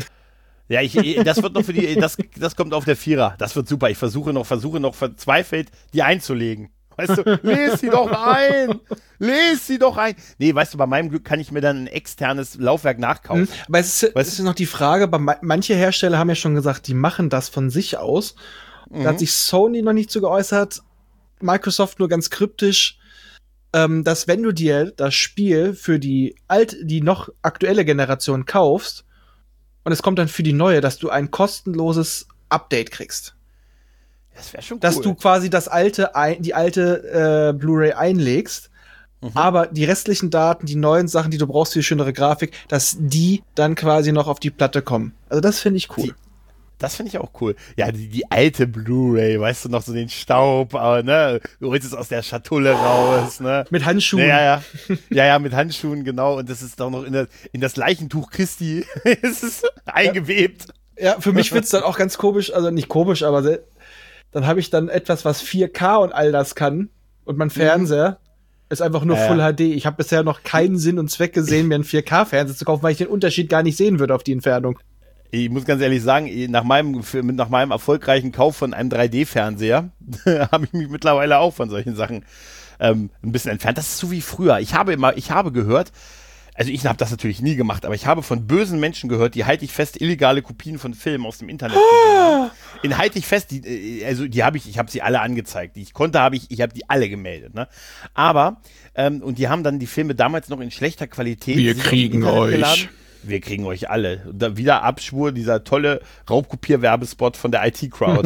Ja, ich, das wird noch für die, das, das kommt auf der Vierer. Das wird super. Ich versuche noch, versuche noch verzweifelt, die einzulegen. Weißt du, lese sie doch ein! Lese sie doch ein! Nee, weißt du, bei meinem Glück kann ich mir dann ein externes Laufwerk nachkaufen. Mhm, aber es ist, es ist noch die Frage, bei manche Hersteller haben ja schon gesagt, die machen das von sich aus. Mhm. Da hat sich Sony noch nicht zu geäußert, Microsoft nur ganz kryptisch, ähm, dass wenn du dir das Spiel für die alt, die noch aktuelle Generation kaufst und es kommt dann für die neue, dass du ein kostenloses Update kriegst. Das wäre schon cool. Dass du quasi das alte, die alte äh, Blu-ray einlegst, mhm. aber die restlichen Daten, die neuen Sachen, die du brauchst für die schönere Grafik, dass die dann quasi noch auf die Platte kommen. Also das finde ich cool. Die, das finde ich auch cool. Ja, die, die alte Blu-ray, weißt du, noch so den Staub, aber, ne, du holst es aus der Schatulle raus, ne. Mit Handschuhen. Ja, ja, ja, ja, mit Handschuhen, genau, und das ist doch noch in, der, in das Leichentuch Christi, es ist eingewebt. Ja, ja, für mich wird's dann auch ganz komisch, also nicht komisch, aber sehr, dann habe ich dann etwas, was vier K und all das kann. Und mein Fernseher mhm. ist einfach nur äh. Full H D. Ich habe bisher noch keinen Sinn und Zweck gesehen, mir einen vier K-Fernseher zu kaufen, weil ich den Unterschied gar nicht sehen würde auf die Entfernung. Ich muss ganz ehrlich sagen, nach meinem, nach meinem erfolgreichen Kauf von einem drei D-Fernseher habe ich mich mittlerweile auch von solchen Sachen ähm, ein bisschen entfernt. Das ist so wie früher. Ich habe immer, ich habe gehört, also ich habe das natürlich nie gemacht, aber ich habe von bösen Menschen gehört, die halte ich fest, illegale Kopien von Filmen aus dem Internet oh. In halte ich fest, die, also die habe ich, ich habe sie alle angezeigt, die ich konnte, habe ich, ich habe die alle gemeldet, ne? Aber, ähm, und die haben dann die Filme damals noch in schlechter Qualität. Wir kriegen euch. Geladen. Wir kriegen euch alle. Und da wieder Abschwur, dieser tolle Raubkopier-Werbespot von der I T-Crowd.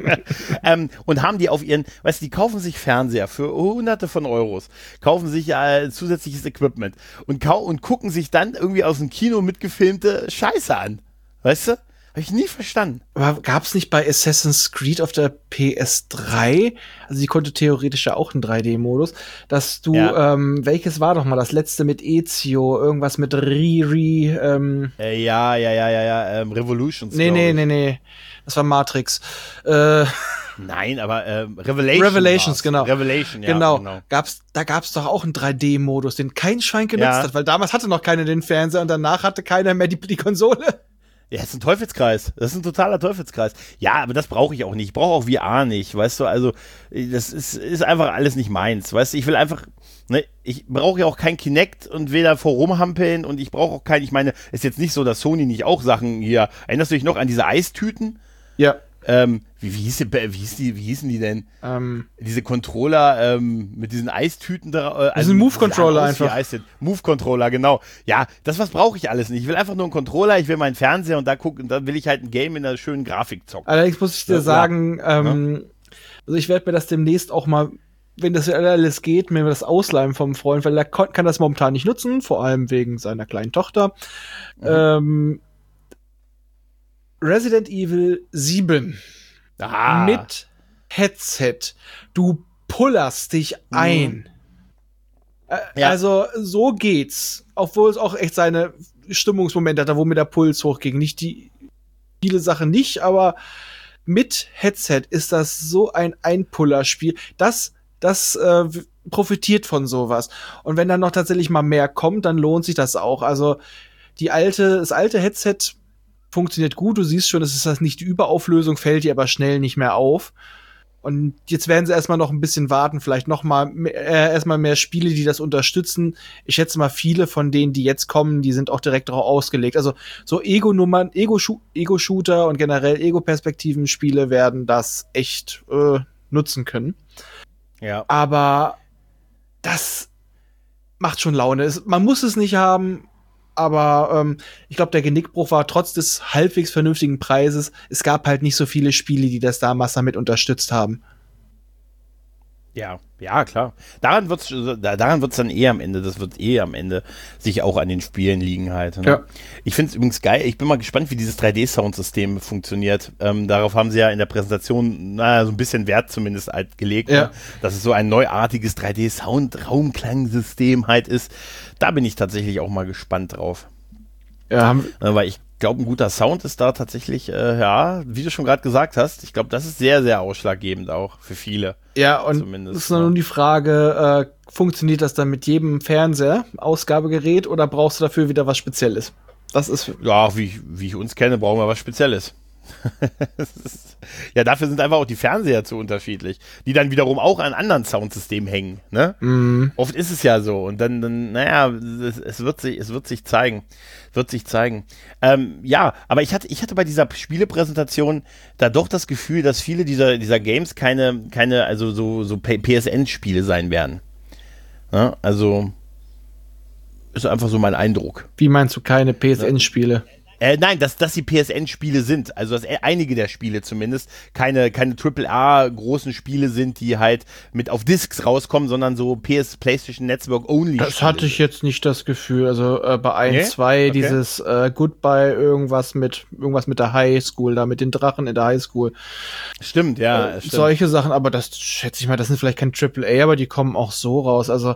ähm, und haben die auf ihren, weißt du, die kaufen sich Fernseher für hunderte von Euros, kaufen sich äh, zusätzliches Equipment und, kau- und gucken sich dann irgendwie aus dem Kino mitgefilmte Scheiße an. Weißt du? Habe ich nie verstanden. Aber gab's nicht bei Assassin's Creed auf der P S drei, also die konnte theoretisch ja auch einen drei D-Modus, dass du, ja. ähm, welches war doch mal das letzte mit Ezio, irgendwas mit Riri, ähm äh, ja, ja, ja, ja, ja, ähm, Revolutions. Nee, nee, nee, nee, das war Matrix. Äh Nein, aber ähm, Revelation Revelations, genau. Revelation, ja, genau. genau. Gab's, da gab's doch auch einen drei D-Modus, den kein Schwein genutzt ja. hat, weil damals hatte noch keiner den Fernseher und danach hatte keiner mehr die, die Konsole. Ja, das ist ein Teufelskreis. Das ist ein totaler Teufelskreis. Ja, aber das brauche ich auch nicht. Ich brauche auch V R nicht, weißt du, also das ist, ist einfach alles nicht meins, weißt du, ich will einfach, ne, ich brauche ja auch kein Kinect und will da vor rumhampeln und ich brauche auch kein, ich meine, ist jetzt nicht so, dass Sony nicht auch Sachen hier, erinnerst du dich noch an diese Eistüten? Ja. Ähm, wie, wie, hieß die, wie, hieß die, wie hießen die denn? Ähm, Diese Controller ähm, mit diesen Eistüten da. Äh, also das sind Move-Controller einfach. Move-Controller, genau. Ja, das was brauche ich alles nicht. Ich will einfach nur einen Controller, ich will meinen Fernseher und da gucken, da will ich halt ein Game in einer schönen Grafik zocken. Allerdings muss ich dir ja, sagen, ja. Ähm, also ich werde mir das demnächst auch mal, wenn das alles geht, mir das ausleihen vom Freund, weil er kann das momentan nicht nutzen, vor allem wegen seiner kleinen Tochter. Mhm. Ähm, Resident Evil sieben ah. mit Headset. Du pullerst dich ein. Mhm. Äh, ja. Also so geht's. Obwohl es auch echt seine Stimmungsmomente hat, wo mir der Puls hochging. Nicht die viele Sachen nicht, aber mit Headset ist das so ein Einpullerspiel. Das, das äh, profitiert von sowas. Und wenn dann noch tatsächlich mal mehr kommt, dann lohnt sich das auch. Also die alte, das alte Headset funktioniert gut. Du siehst schon, es ist das nicht die Überauflösung, fällt dir aber schnell nicht mehr auf. Und jetzt werden sie erstmal noch ein bisschen warten, vielleicht noch mal äh, erstmal mehr Spiele, die das unterstützen. Ich schätze mal, viele von denen, die jetzt kommen, die sind auch direkt darauf ausgelegt. Also so Ego-Nummern, Ego-Shooter und generell Ego-Perspektiven-Spiele werden das echt äh, nutzen können. Ja. Aber das macht schon Laune. Es, man muss es nicht haben, aber ähm, ich glaube, der Genickbruch war trotz des halbwegs vernünftigen Preises, es gab halt nicht so viele Spiele, die das damals damit unterstützt haben. Ja, ja, klar. Daran wird's, daran wird's dann eh am Ende, das wird eh am Ende sich auch an den Spielen liegen halt. Ne? Ja. Ich finde es übrigens geil, ich bin mal gespannt, wie dieses drei D-Soundsystem funktioniert. Ähm, darauf haben sie ja in der Präsentation, naja, so ein bisschen Wert zumindest halt gelegt, ja. ne? Dass es so ein neuartiges drei D-Sound-Raumklangsystem halt ist. Da bin ich tatsächlich auch mal gespannt drauf. Ja, haben äh, weil ich glaube, ein guter Sound ist da tatsächlich, äh, ja, wie du schon gerade gesagt hast, ich glaube, das ist sehr, sehr ausschlaggebend auch für viele. Ja, und es ist nur die Frage, äh, funktioniert das dann mit jedem Fernseher, Ausgabegerät, oder brauchst du dafür wieder was Spezielles? Das ist ja, wie, wie ich uns kenne, brauchen wir was Spezielles. Ja, dafür sind einfach auch die Fernseher zu unterschiedlich, die dann wiederum auch an anderen Soundsystemen hängen, ne? Mm. Oft ist es ja so und dann, dann naja, es, es wird sich, es wird sich zeigen, wird sich zeigen. Ähm, ja, aber ich hatte, ich hatte bei dieser Spielepräsentation da doch das Gefühl, dass viele dieser, dieser Games keine, keine, also so, so P S N-Spiele sein werden. Ja, also ist einfach so mein Eindruck. Wie meinst du keine P S N-Spiele? Äh, nein, dass, dass die P S N-Spiele sind, also dass einige der Spiele zumindest keine, keine Triple A großen Spiele sind, die halt mit auf Discs rauskommen, sondern so P S PlayStation Network Only. Das hatte ich jetzt nicht das Gefühl, also äh, bei eins, zwei nee? okay. dieses äh, Goodbye irgendwas mit irgendwas mit der Highschool, da mit den Drachen in der Highschool. Stimmt, ja. Äh, stimmt. Solche Sachen, aber das schätze ich mal, das sind vielleicht kein Triple A, aber die kommen auch so raus, also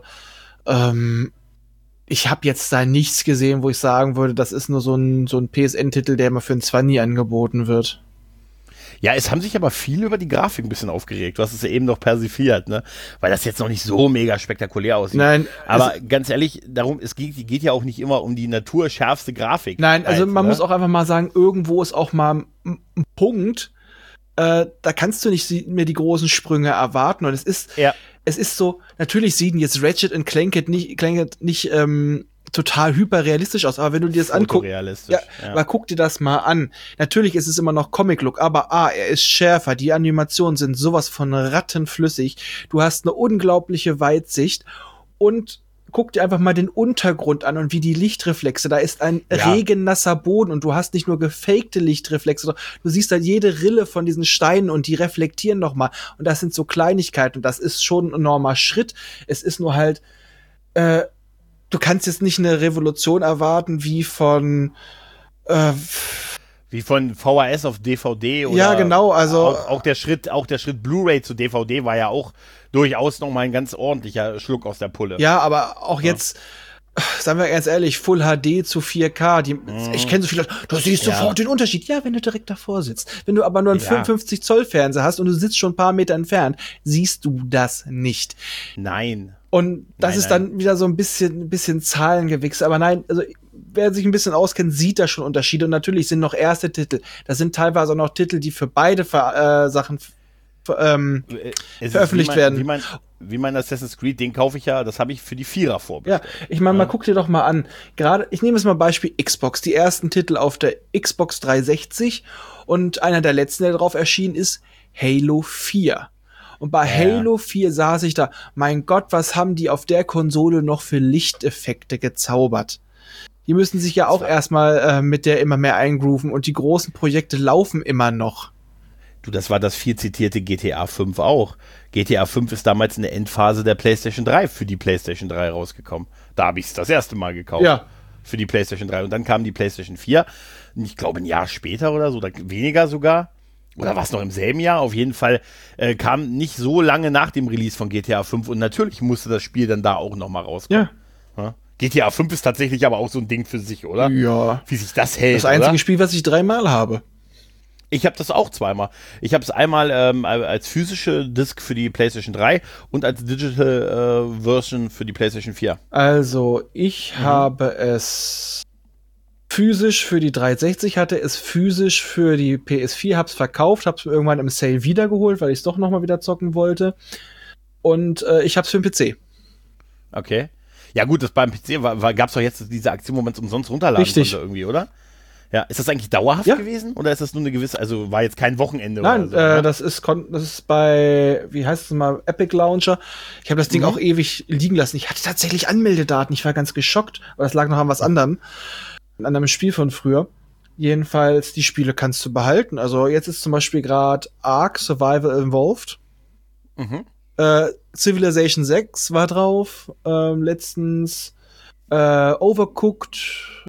ähm ich habe jetzt da nichts gesehen, wo ich sagen würde, das ist nur so ein, so ein P S N-Titel, der immer für ein zwanzig angeboten wird. Ja, es haben sich aber viele über die Grafik ein bisschen aufgeregt. Du hast es ja eben noch persifliert, ne? Weil das jetzt noch nicht so mega spektakulär aussieht. Nein. Aber ganz ehrlich, darum, es geht, geht ja auch nicht immer um die naturschärfste Grafik. Nein, also halt, man ne? muss auch einfach mal sagen, irgendwo ist auch mal ein Punkt, äh, da kannst du nicht mehr die großen Sprünge erwarten. Und es ist, ja. es ist so, natürlich sehen jetzt Ratchet und Clank nicht, Clank nicht ähm, total hyperrealistisch aus, aber wenn du dir das anguckst, ja, ja. aber guck dir das mal an. Natürlich ist es immer noch Comic-Look, aber ah, er ist schärfer, die Animationen sind sowas von rattenflüssig, du hast eine unglaubliche Weitsicht und guck dir einfach mal den Untergrund an und wie die Lichtreflexe, da ist ein ja. regennasser Boden und du hast nicht nur gefakte Lichtreflexe, du siehst da jede Rille von diesen Steinen und die reflektieren nochmal und das sind so Kleinigkeiten und das ist schon ein enormer Schritt. Es ist nur halt, äh, du kannst jetzt nicht eine Revolution erwarten wie von äh, wie von V H S auf D V D oder ja, genau, also auch, auch der Schritt, auch der Schritt Blu-ray zu D V D war ja auch durchaus noch mal ein ganz ordentlicher Schluck aus der Pulle. Ja, aber auch ja. jetzt, sagen wir ganz ehrlich, Full H D zu vier K, die, mm. ich kenne so viele, du siehst ja. sofort den Unterschied. Ja, wenn du direkt davor sitzt. Wenn du aber nur einen ja. fünfundfünfzig Zoll Fernseher hast und du sitzt schon ein paar Meter entfernt, siehst du das nicht. Nein. Und das nein, ist nein. dann wieder so ein bisschen, ein bisschen Zahlengewichse. Aber nein, also wer sich ein bisschen auskennt, sieht da schon Unterschiede. Und natürlich sind noch erste Titel. Das sind teilweise auch noch Titel, die für beide Ver- äh, Sachen ähm, veröffentlicht wie mein, werden. Wie mein, wie mein Assassin's Creed, den kaufe ich ja, das habe ich für die Vierer vorbestellt. Ja, ich meine, ja. mal guck dir doch mal an. Gerade, ich nehme jetzt mal Beispiel Xbox. Die ersten Titel auf der Xbox dreihundertsechzig und einer der letzten, der drauf erschienen ist, Halo vier. Und bei ja. Halo vier saß ich da, mein Gott, was haben die auf der Konsole noch für Lichteffekte gezaubert? Die müssen sich ja auch erstmal äh, mit der immer mehr eingrooven und die großen Projekte laufen immer noch. Du, das war das viel zitierte G T A fünf auch. G T A fünf ist damals in der Endphase der PlayStation drei für die PlayStation drei rausgekommen. Da habe ich es das erste Mal gekauft. Ja. Für die PlayStation drei. Und dann kam die PlayStation vier. Ich glaube, ein Jahr später oder so, oder weniger sogar. oder war es noch im selben Jahr? Auf jeden Fall äh, kam nicht so lange nach dem Release von G T A fünf und natürlich musste das Spiel dann da auch nochmal rauskommen. Ja. Ja? G T A fünf ist tatsächlich aber auch so ein Ding für sich, oder? Ja. Wie sich das hält, Das einzige oder? Spiel, was ich dreimal habe. Ich habe das auch zweimal. Ich habe es einmal ähm, als physische Disc für die PlayStation drei und als Digital äh, Version für die PlayStation vier. Also, ich mhm. habe es physisch für die dreihundertsechzig, hatte es physisch für die P S vier, hab's verkauft, hab's irgendwann im Sale wiedergeholt, weil ich es doch nochmal wieder zocken wollte. Und äh, ich hab's für den P C. Okay. Ja gut, das beim P C war, war, gab's doch jetzt diese Aktion, wo man es umsonst runterladen Richtig. konnte irgendwie, oder? Ja, ist das eigentlich dauerhaft ja. gewesen? Oder ist das nur eine gewisse, also war jetzt kein Wochenende Nein, oder so? Nein, äh, das ist, das ist bei, wie heißt es mal, Epic Launcher. Ich habe das Ding mhm. auch ewig liegen lassen. Ich hatte tatsächlich Anmeldedaten. Ich war ganz geschockt, aber das lag noch an was anderem. An einem Spiel von früher. Jedenfalls, die Spiele kannst du behalten. Also jetzt ist zum Beispiel gerade Ark Survival Involved. Mhm. Äh, Civilization sechs war drauf. Ähm, letztens äh, Overcooked.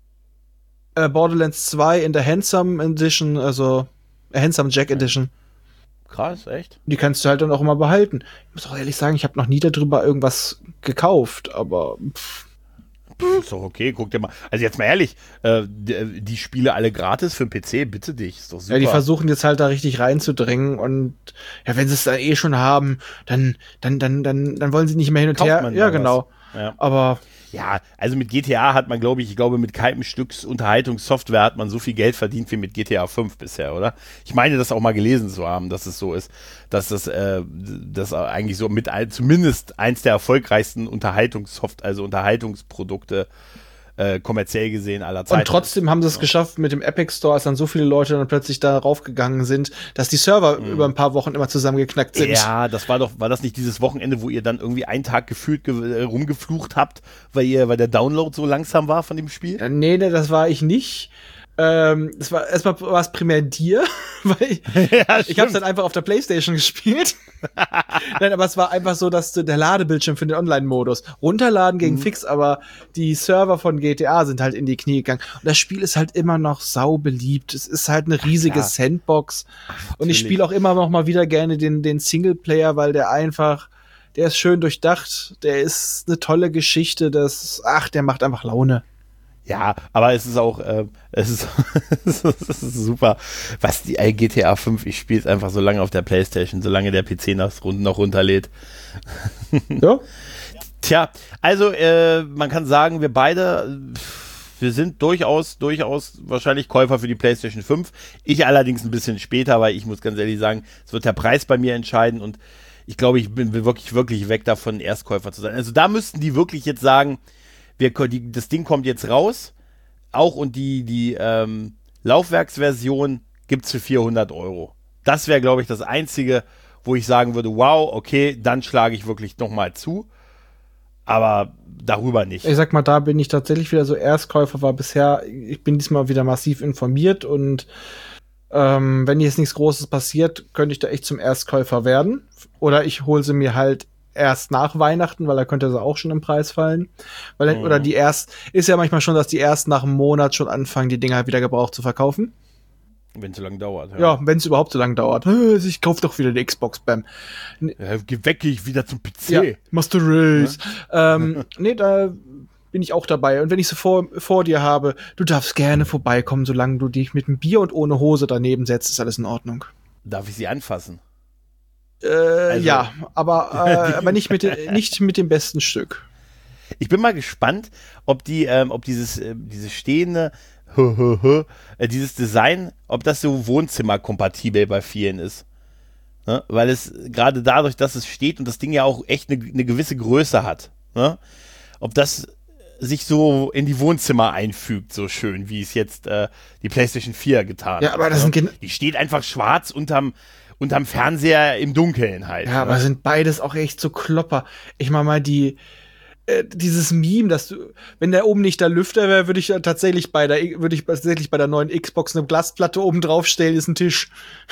Äh, Borderlands zwei in der Handsome Edition, also äh, Handsome Jack Edition. Krass, echt? Die kannst du halt dann auch immer behalten. Ich muss auch ehrlich sagen, ich habe noch nie darüber irgendwas gekauft, aber pff. Ist doch okay, guck dir mal. Also jetzt mal ehrlich, äh, die, die Spiele alle gratis für den P C, bitte dich, ist doch super. Ja, die versuchen jetzt halt da richtig reinzudringen und ja, wenn sie es dann eh schon haben, dann, dann, dann, dann, dann wollen sie nicht mehr hin und Kauft her. man Ja, da genau. Ja. Aber ja, also mit G T A hat man, glaube ich, ich glaube, mit keinem Stück Unterhaltungssoftware hat man so viel Geld verdient wie mit G T A fünf bisher, oder? Ich meine, das auch mal gelesen zu haben, dass es so ist, dass das, äh, das eigentlich so mit ein, zumindest eins der erfolgreichsten Unterhaltungssoft, also Unterhaltungsprodukte äh, kommerziell gesehen aller Zeiten. Und trotzdem haben sie es ja. geschafft mit dem Epic Store, als dann so viele Leute dann plötzlich da raufgegangen sind, dass die Server mhm. über ein paar Wochen immer zusammengeknackt sind. Ja, das war doch, war das nicht dieses Wochenende, wo ihr dann irgendwie einen Tag gefühlt ge- rumgeflucht habt, weil ihr, weil der Download so langsam war von dem Spiel? Ja, nee, nee, das war ich nicht. Ähm, das war erstmal war es primär dir, weil ich, ja, ich hab's dann einfach auf der PlayStation gespielt. Nein, aber es war einfach so, dass du der Ladebildschirm für den Online-Modus runterladen gegen mhm. fix, aber die Server von G T A sind halt in die Knie gegangen. Und das Spiel ist halt immer noch sau beliebt. Es ist halt eine riesige Ach, Sandbox. Ach, und ich spiele auch immer noch mal wieder gerne den, den Singleplayer, weil der einfach, der ist schön durchdacht. Der ist eine tolle Geschichte. Das, ach, der macht einfach Laune. Ja, aber es ist auch, äh, es, ist, es ist super, was die äh, G T A fünf, ich spiele es einfach so lange auf der PlayStation, solange der P C noch, noch runterlädt. Ja. Tja, also äh, man kann sagen, wir beide, wir sind durchaus, durchaus wahrscheinlich Käufer für die PlayStation fünf. Ich allerdings ein bisschen später, weil ich muss ganz ehrlich sagen, es wird der Preis bei mir entscheiden und ich glaube, ich bin wirklich, wirklich weg davon, Erstkäufer zu sein. Also da müssten die wirklich jetzt sagen, Wir, die, das Ding kommt jetzt raus, auch und die, die ähm, Laufwerksversion gibt's für vierhundert Euro. Das wäre, glaube ich, das Einzige, wo ich sagen würde, wow, okay, dann schlage ich wirklich nochmal zu. Aber darüber nicht. Ich sag mal, da bin ich tatsächlich wieder so Erstkäufer, war bisher, ich bin diesmal wieder massiv informiert und ähm, wenn jetzt nichts Großes passiert, könnte ich da echt zum Erstkäufer werden. Oder ich hole sie mir halt erst nach Weihnachten, weil da könnte sie auch schon im Preis fallen. Weil, mhm. Oder die erst, ist ja manchmal schon, dass die erst nach einem Monat schon anfangen, die Dinger halt wieder gebraucht zu verkaufen. Wenn es so lange dauert. Ja, ja wenn es überhaupt so lange dauert. Ich kauf doch wieder die Xbox, Bam. Ja, geh weg, geh ich wieder zum P C. Ja, Master Race. Ja? Ähm, nee, da bin ich auch dabei. Und wenn ich sie vor, vor dir habe, du darfst gerne vorbeikommen, solange du dich mit einem Bier und ohne Hose daneben setzt, ist alles in Ordnung. Darf ich sie anfassen? Äh, also. Ja, aber, äh, aber nicht, mit de, nicht mit dem besten Stück. Ich bin mal gespannt, ob die, ähm, ob dieses, äh, dieses stehende, hö, hö, hö, äh, dieses Design, ob das so Wohnzimmerkompatibel bei vielen ist. Ne? Weil es gerade dadurch, dass es steht und das Ding ja auch echt eine, eine gewisse Größe hat, ne? Ob das sich so in die Wohnzimmer einfügt, so schön, wie es jetzt äh, die PlayStation vier getan hat. Ja, aber das ne? sind die steht einfach schwarz unterm unterm Fernseher im Dunkeln halt. Ja, ne? Aber sind beides auch echt so Klopper. Ich mach mal die, äh, dieses Meme, dass du, wenn der oben nicht der Lüfter wäre, würde ich tatsächlich bei der, würde ich tatsächlich bei der neuen Xbox eine Glasplatte oben draufstellen, ist ein Tisch.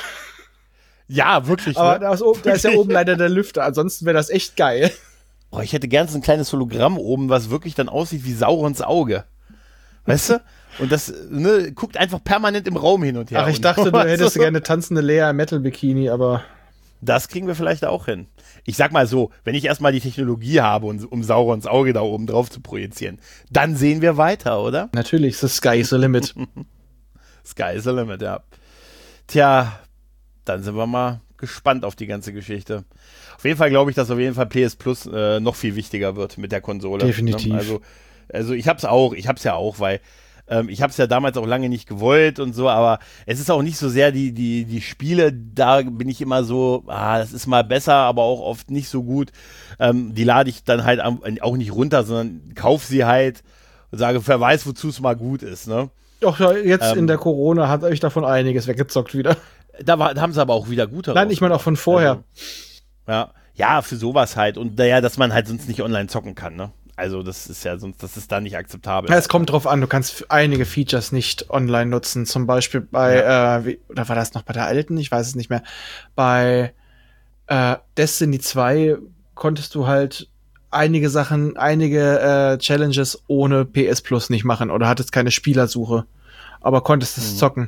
Ja, wirklich. Aber ne? da, ist oben, da ist ja oben leider der Lüfter, ansonsten wäre das echt geil. Oh, ich hätte gern so ein kleines Hologramm oben, was wirklich dann aussieht wie Saurons Auge. Weißt du? Und das ne, guckt einfach permanent im Raum hin und her. Ach, ich dachte, du hättest so. gerne tanzende Lea im Metal-Bikini, aber... Das kriegen wir vielleicht auch hin. Ich sag mal so, wenn ich erstmal die Technologie habe, um Saurons Auge da oben drauf zu projizieren, dann sehen wir weiter, oder? Natürlich, the sky is the limit. Sky is the limit, ja. Tja, dann sind wir mal gespannt auf die ganze Geschichte. Auf jeden Fall glaube ich, dass auf jeden Fall P S Plus äh, noch viel wichtiger wird mit der Konsole. Definitiv. Ne? Also, also ich hab's auch, ich hab's ja auch, weil ähm, ich hab's ja damals auch lange nicht gewollt und so, aber es ist auch nicht so sehr die, die, die Spiele, da bin ich immer so, ah, das ist mal besser, aber auch oft nicht so gut. Ähm, die lade ich dann halt auch nicht runter, sondern kauf sie halt und sage, wer weiß, wozu es mal gut ist, ne? Doch, ja, jetzt ähm, in der Corona hat euch davon einiges weggezockt wieder. Da, war, da haben sie aber auch wieder gute. Nein, ich meine auch von vorher. Also, ja. ja, für sowas halt. Und naja, dass man halt sonst nicht online zocken kann, ne? Also das ist ja sonst, das ist da nicht akzeptabel. Ja, es kommt drauf an, du kannst einige Features nicht online nutzen. Zum Beispiel bei, ja. äh, wie, oder war das noch bei der alten? Ich weiß es nicht mehr. Bei äh, Destiny zwei konntest du halt einige Sachen, einige äh, Challenges ohne P S Plus nicht machen oder hattest keine Spielersuche, aber konntest es mhm. zocken.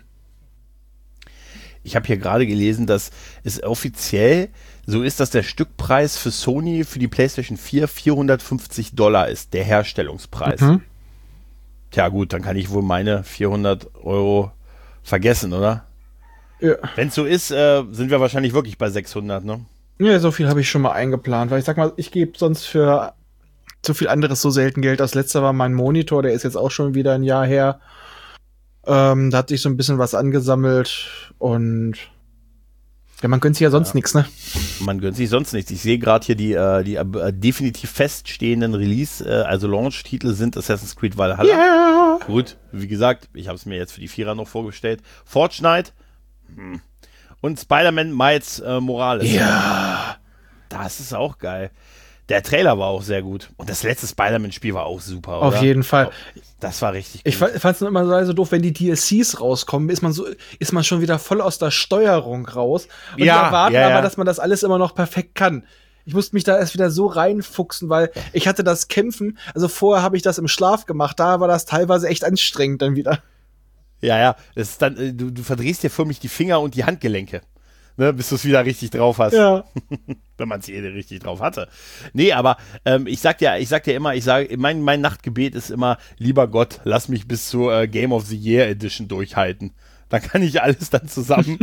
Ich habe hier gerade gelesen, dass es offiziell so ist, dass der Stückpreis für Sony für die PlayStation vier vierhundertfünfzig Dollar ist, der Herstellungspreis. Mhm. Tja gut, dann kann ich wohl meine vierhundert Euro vergessen, oder? Ja. Wenn es so ist, äh, sind wir wahrscheinlich wirklich bei sechshundert, ne? Ja, so viel habe ich schon mal eingeplant, weil ich sag mal, ich gebe sonst für zu viel anderes so selten Geld. Das letzte war mein Monitor, der ist jetzt auch schon wieder ein Jahr her. Ähm, da hat sich so ein bisschen was angesammelt und ja, man gönnt sich ja sonst ja. nichts, ne? Man gönnt sich sonst nichts. Ich sehe gerade hier die, äh, die äh, definitiv feststehenden Release, äh, also Launch-Titel sind Assassin's Creed Valhalla. Yeah. Gut, wie gesagt, ich habe es mir jetzt für die Vierer noch vorgestellt. Fortnite hm. und Spider-Man Miles äh, Morales. Ja. Das ist auch geil. Der Trailer war auch sehr gut. Und das letzte Spider-Man-Spiel war auch super, oder? Auf jeden Fall. Das war richtig gut. Ich fand es nur immer so doof, wenn die D L Cs rauskommen, ist man so, ist man schon wieder voll aus der Steuerung raus. Und ja, wir erwarten ja, ja. aber, dass man das alles immer noch perfekt kann. Ich musste mich da erst wieder so reinfuchsen, weil ich hatte das Kämpfen, also vorher habe ich das im Schlaf gemacht, da war das teilweise echt anstrengend dann wieder. Ja, ja, das ist dann, du, du verdrehst dir förmlich die Finger und die Handgelenke. Ne, bis du es wieder richtig drauf hast. Ja. Wenn man es eh richtig drauf hatte. Nee, aber ähm, ich sag dir, ich sag dir immer, ich sage, mein, mein Nachtgebet ist immer, lieber Gott, lass mich bis zur äh, Game of the Year Edition durchhalten. Dann kann ich alles dann zusammen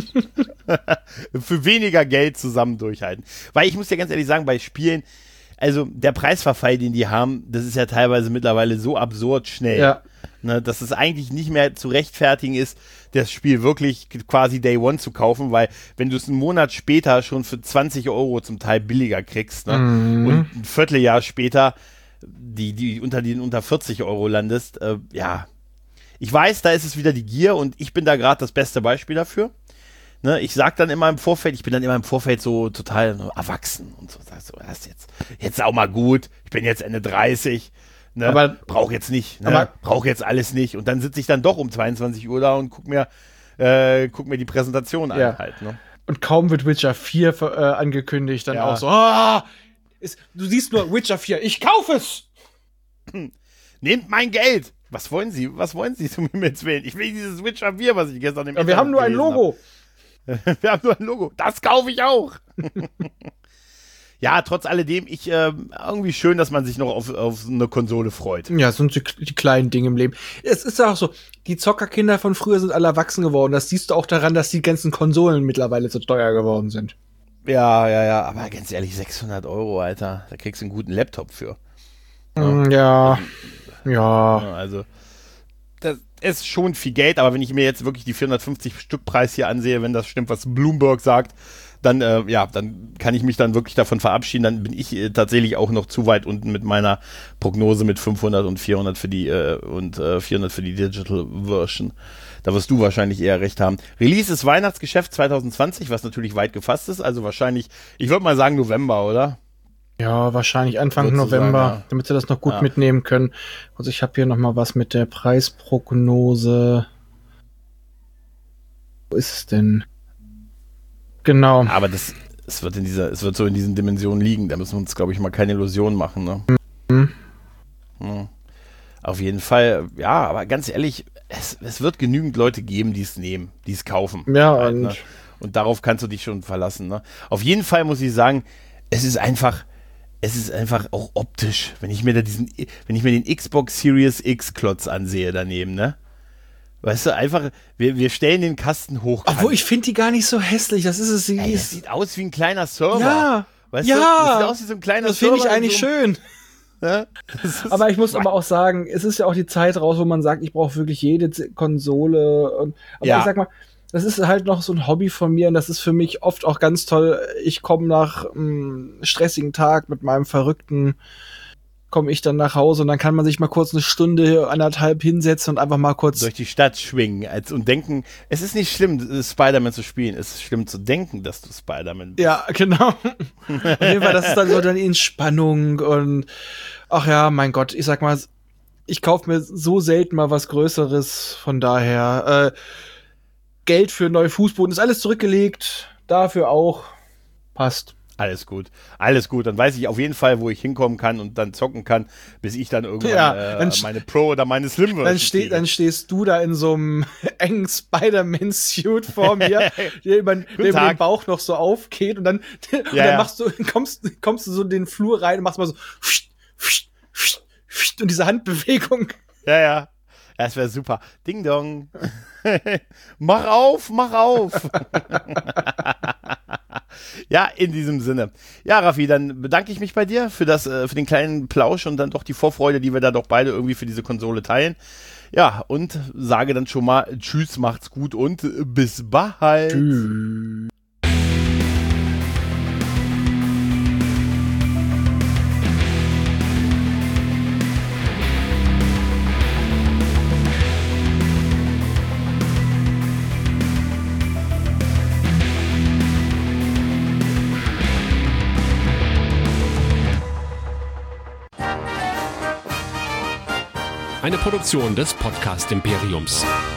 für weniger Geld zusammen durchhalten. Weil ich muss dir ganz ehrlich sagen, bei Spielen, also der Preisverfall, den die haben, das ist ja teilweise mittlerweile so absurd schnell. Ja. Ne, dass es eigentlich nicht mehr zu rechtfertigen ist, das Spiel wirklich quasi Day One zu kaufen, weil wenn du es einen Monat später schon für zwanzig Euro zum Teil billiger kriegst, ne, mhm. und ein Vierteljahr später die, die unter den unter vierzig Euro landest, äh, ja. Ich weiß, da ist es wieder die Gier und ich bin da gerade das beste Beispiel dafür. Ne, ich sag dann immer im Vorfeld, ich bin dann immer im Vorfeld so total so erwachsen und so, sag so, das ist jetzt, jetzt auch mal gut, ich bin jetzt Ende dreißig. Ne, aber brauch jetzt nicht, ne, aber, brauch jetzt alles nicht. Und dann sitze ich dann doch um zweiundzwanzig Uhr da und guck mir, äh, guck mir die Präsentation ja. an halt. Ne? Und kaum wird Witcher vier äh, angekündigt, dann ja. auch so, ah, ist, du siehst nur Witcher vier, ich kauf es! Nehmt mein Geld! Was wollen Sie? Was wollen Sie zum Himmels Willen? Ich will dieses Witcher vier, was ich gestern im ja, wir haben nur ein Logo. Hab. Wir haben nur ein Logo. Das kaufe ich auch. Ja, trotz alledem, ich äh, irgendwie schön, dass man sich noch auf, auf eine Konsole freut. Ja, sind die, die kleinen Dinge im Leben. Es ist ja auch so, die Zockerkinder von früher sind alle erwachsen geworden. Das siehst du auch daran, dass die ganzen Konsolen mittlerweile so teuer geworden sind. Ja, ja, ja, aber ganz ehrlich, sechshundert Euro, Alter, da kriegst du einen guten Laptop für. Ja, ja. ja. Also, das ist schon viel Geld, aber wenn ich mir jetzt wirklich die vierhundertfünfzig Stück Preis hier ansehe, wenn das stimmt, was Bloomberg sagt, dann, äh, ja, dann kann ich mich dann wirklich davon verabschieden. Dann bin ich äh, tatsächlich auch noch zu weit unten mit meiner Prognose mit fünfhundert und vierhundert für die äh, und äh, vierhundert für die Digital Version. Da wirst du wahrscheinlich eher recht haben. Release ist Weihnachtsgeschäft zwanzig zwanzig, was natürlich weit gefasst ist. Also wahrscheinlich, ich würde mal sagen November, oder? Ja, wahrscheinlich Anfang November, sagen, ja. Damit sie das noch gut ja. mitnehmen können. Also ich habe hier noch mal was mit der Preisprognose. Wo ist es denn? Genau. Aber das, es wird in dieser, es wird so in diesen Dimensionen liegen. Da müssen wir uns, glaube ich, mal keine Illusionen machen. Ne? Mhm. Ja. Auf jeden Fall, ja, aber ganz ehrlich, es, es wird genügend Leute geben, die es nehmen, die es kaufen. Ja, halt, und, ne? Und darauf kannst du dich schon verlassen. Ne? Auf jeden Fall muss ich sagen, es ist einfach, es ist einfach auch optisch, wenn ich mir da diesen, wenn ich mir den Xbox Series X Klotz ansehe daneben, ne? Weißt du, einfach, wir, wir stellen den Kasten hoch. Obwohl, ich finde die gar nicht so hässlich, das ist es. Sie Ey, das sieht aus wie ein kleiner Server. Ja, weißt ja. du? Das sieht aus wie so ein kleiner das Server. Das finde ich eigentlich so, schön. Ne? Aber ich muss aber auch sagen, es ist ja auch die Zeit raus, wo man sagt, ich brauche wirklich jede Konsole. Und, aber ja. ich sag mal, das ist halt noch so ein Hobby von mir und das ist für mich oft auch ganz toll. Ich komme nach einem stressigen Tag mit meinem verrückten, komme ich dann nach Hause und dann kann man sich mal kurz eine Stunde, anderthalb hinsetzen und einfach mal kurz durch die Stadt schwingen als, und denken, es ist nicht schlimm, Spider-Man zu spielen, es ist schlimm zu denken, dass du Spider-Man bist. Ja, genau. Auf jeden Fall, das ist dann so dann Entspannung und ach ja, mein Gott, ich sag mal, ich kaufe mir so selten mal was Größeres, von daher äh, Geld für neue Fußboden ist alles zurückgelegt, dafür auch, passt. Alles gut, alles gut. Dann weiß ich auf jeden Fall, wo ich hinkommen kann und dann zocken kann, bis ich dann irgendwann ja, dann äh, meine Pro oder meine Slim dann, ste dann stehst du da in so einem engen Spider-Man-Suit vor mir, der über, der über den Bauch noch so aufgeht und dann, und ja, dann ja. machst du, kommst, kommst du so in den Flur rein und machst mal so und diese Handbewegung. Ja, ja. Das wäre super. Ding Dong. Mach auf, mach auf. Ja, in diesem Sinne. Ja, Raffi, dann bedanke ich mich bei dir für das, äh, für den kleinen Plausch und dann doch die Vorfreude, die wir da doch beide irgendwie für diese Konsole teilen. Ja, und sage dann schon mal tschüss, macht's gut und bis bald. Tschüss. Eine Produktion des Podcast Imperiums.